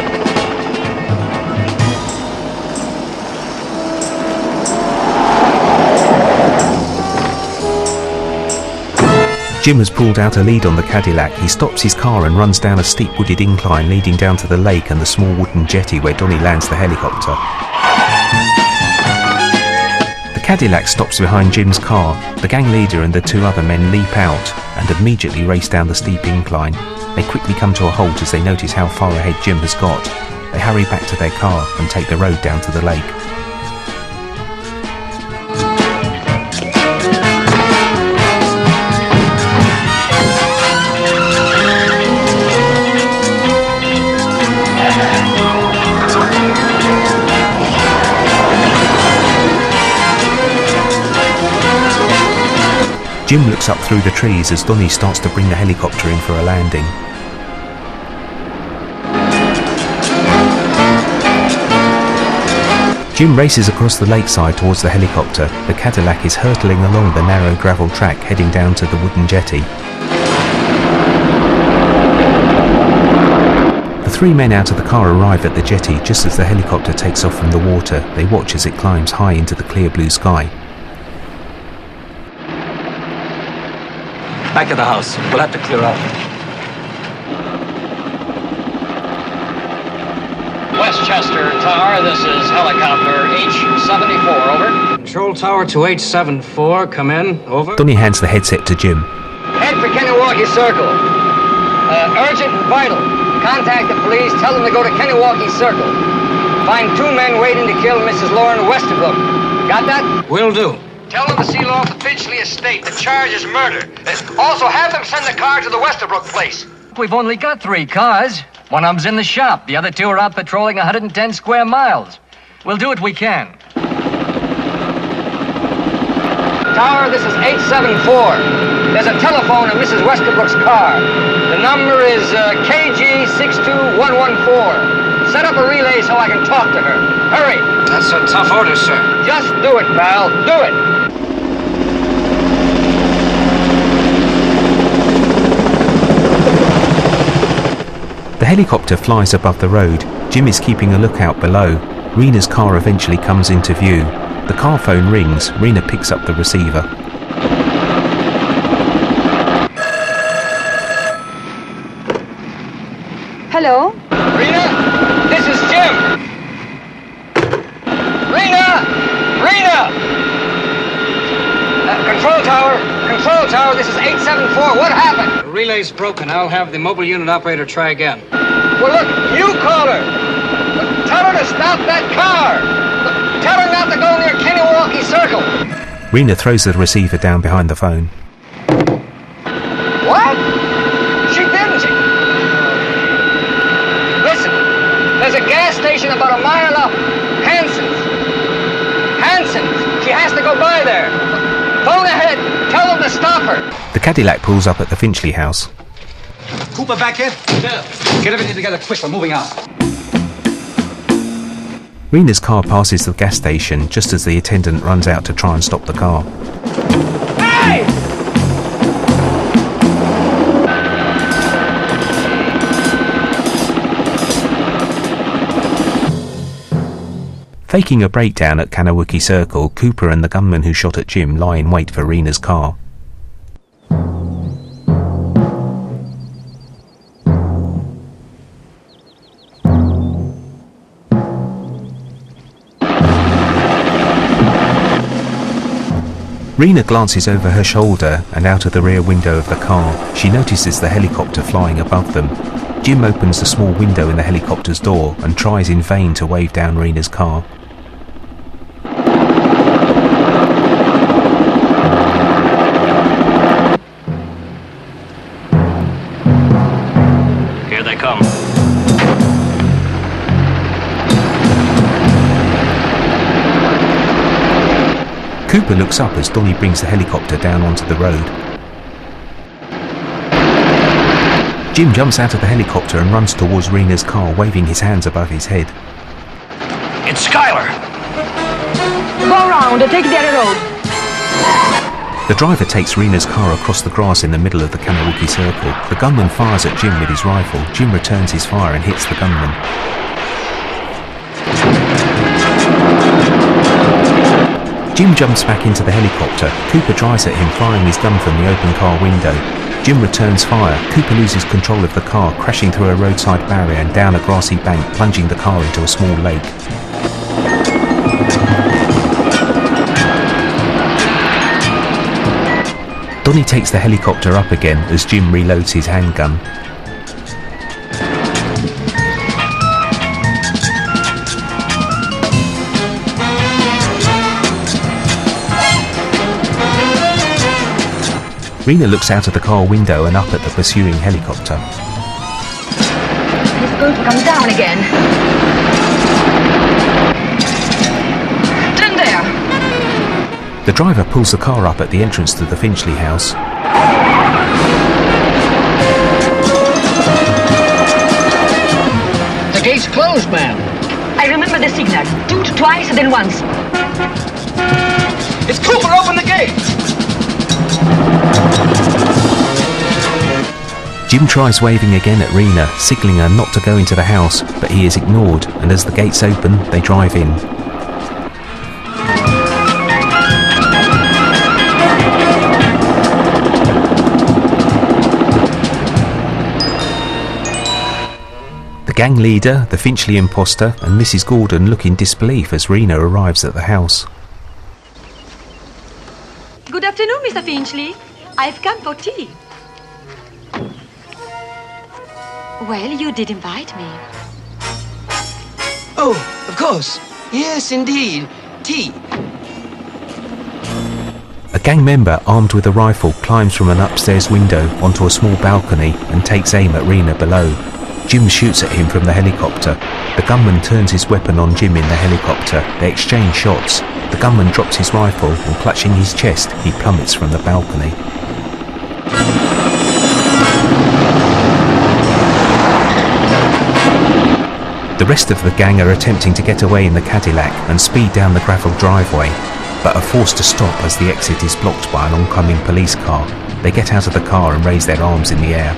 Jim has pulled out a lead on the Cadillac. He stops his car and runs down a steep wooded incline leading down to the lake and the small wooden jetty where Donnie lands the helicopter. The Cadillac stops behind Jim's car. The gang leader and the two other men leap out and immediately race down the steep incline. They quickly come to a halt as they notice how far ahead Jim has got. They hurry back to their car and take the road down to the lake. Jim looks up through the trees as Donnie starts to bring the helicopter in for a landing. Jim races across the lakeside towards the helicopter. The Cadillac is hurtling along the narrow gravel track heading down to the wooden jetty. The three men out of the car arrive at the jetty just as the helicopter takes off from the water. They watch as it climbs high into the clear blue sky. Back at the house. We'll have to clear out. Westchester Tower, this is helicopter H-74, over. Control tower to H-74, come in, over. Donnie hands the headset to Jim. Head for Kennewaukee Circle. Urgent and vital. Contact the police, tell them to go to Kennewaukee Circle. Find 2 men waiting to kill Mrs. Lauren Westerbrook. Got that? Will do. Tell them to seal off the Finchley estate. The charge is murder. Also, have them send the car to the Westerbrook place. We've only got 3 cars. One of them's in the shop. The other 2 are out patrolling 110 square miles. We'll do what we can. Tower, this is 874. There's a telephone in Mrs. Westerbrook's car. The number is KG62114. Set up a relay so I can talk to her. Hurry. That's a tough order, sir. Just do it, pal. Do it. The helicopter flies above the road. Jim is keeping a lookout below. Rena's car eventually comes into view. The car phone rings. Rena picks up the receiver. Hello? Rena, this is Jim. Rena! Rena! Control tower, this is 874. What happened? The relay's broken. I'll have the mobile unit operator try again. Well, look, you call her. Tell her to stop that car. Tell her not to go near Kennewaukee Circle. Rena throws the receiver down behind the phone. What? She didn't. Listen, there's a gas station about a mile up. Hanson's. She has to go by there. Phone ahead. Tell them to stop her. The Cadillac pulls up at the Finchley house. Cooper back in? Yeah. Get everything together quick. We're moving out. Rena's car passes the gas station just as the attendant runs out to try and stop the car. Hey! Faking a breakdown at Kennewaukee Circle, Cooper and the gunman who shot at Jim lie in wait for Rena's car. Rena glances over her shoulder and out of the rear window of the car. She notices the helicopter flying above them. Jim opens the small window in the helicopter's door and tries in vain to wave down Rena's car. Here they come. Cooper looks up as Donnie brings the helicopter down onto the road. Jim jumps out of the helicopter and runs towards Rena's car, waving his hands above his head. It's Skylar. Go around and take the other road. The driver takes Rena's car across the grass in the middle of the Kennewaukee Circle. The gunman fires at Jim with his rifle. Jim returns his fire and hits the gunman. Jim jumps back into the helicopter. Cooper drives at him, firing his gun from the open car window. Jim returns fire. Cooper loses control of the car, crashing through a roadside barrier and down a grassy bank, plunging the car into a small lake. Donnie takes the helicopter up again as Jim reloads his handgun. Rena looks out of the car window and up at the pursuing helicopter. He's going to come down again. Turn there. The driver pulls the car up at the entrance to the Finchley house. The gate's closed, ma'am. I remember the signal. Do it twice and then once. It's Cooper, open the gate! Jim tries waving again at Rena, signalling her not to go into the house, but he is ignored, and as the gates open, they drive in. The gang leader, the Finchley imposter, and Mrs. Gordon look in disbelief as Rena arrives at the house. Good afternoon, Mr. Finchley. I've come for tea. Well, you did invite me. Oh, of course. Yes, indeed. Tea. A gang member armed with a rifle climbs from an upstairs window onto a small balcony and takes aim at Rena below. Jim shoots at him from the helicopter. The gunman turns his weapon on Jim in the helicopter. They exchange shots. The gunman drops his rifle and, clutching his chest, he plummets from the balcony. The rest of the gang are attempting to get away in the Cadillac and speed down the gravel driveway, but are forced to stop as the exit is blocked by an oncoming police car. They get out of the car and raise their arms in the air.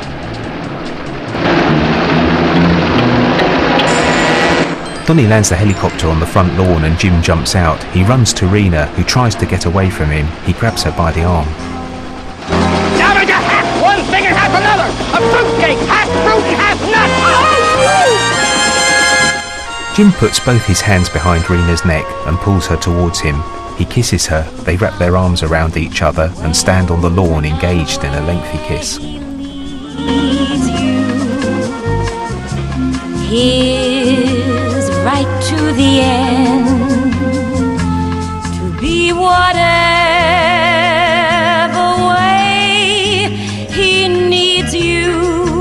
Donnie lands the helicopter on the front lawn and Jim jumps out. He runs to Rena, who tries to get away from him. He grabs her by the arm. Damage a half one thing and half another! A fruitcake! Half fruit, half nut! Oh! Jim puts both his hands behind Rena's neck and pulls her towards him. He kisses her, they wrap their arms around each other and stand on the lawn engaged in a lengthy kiss. Here's right to the end, to be whatever way he needs you.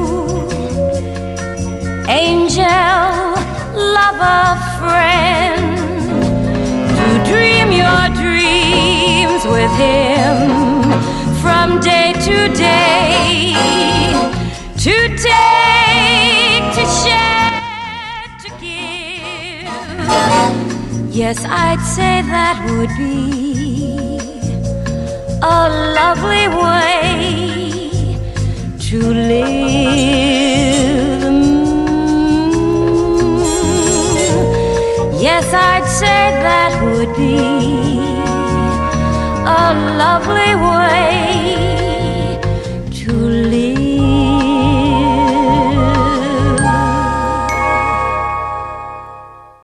Angel, lover, friend, to dream your dreams with him from day to day, to take, to share, to give. Yes, I'd say that would be a lovely way to live. Yes, I'd say that would be a lovely way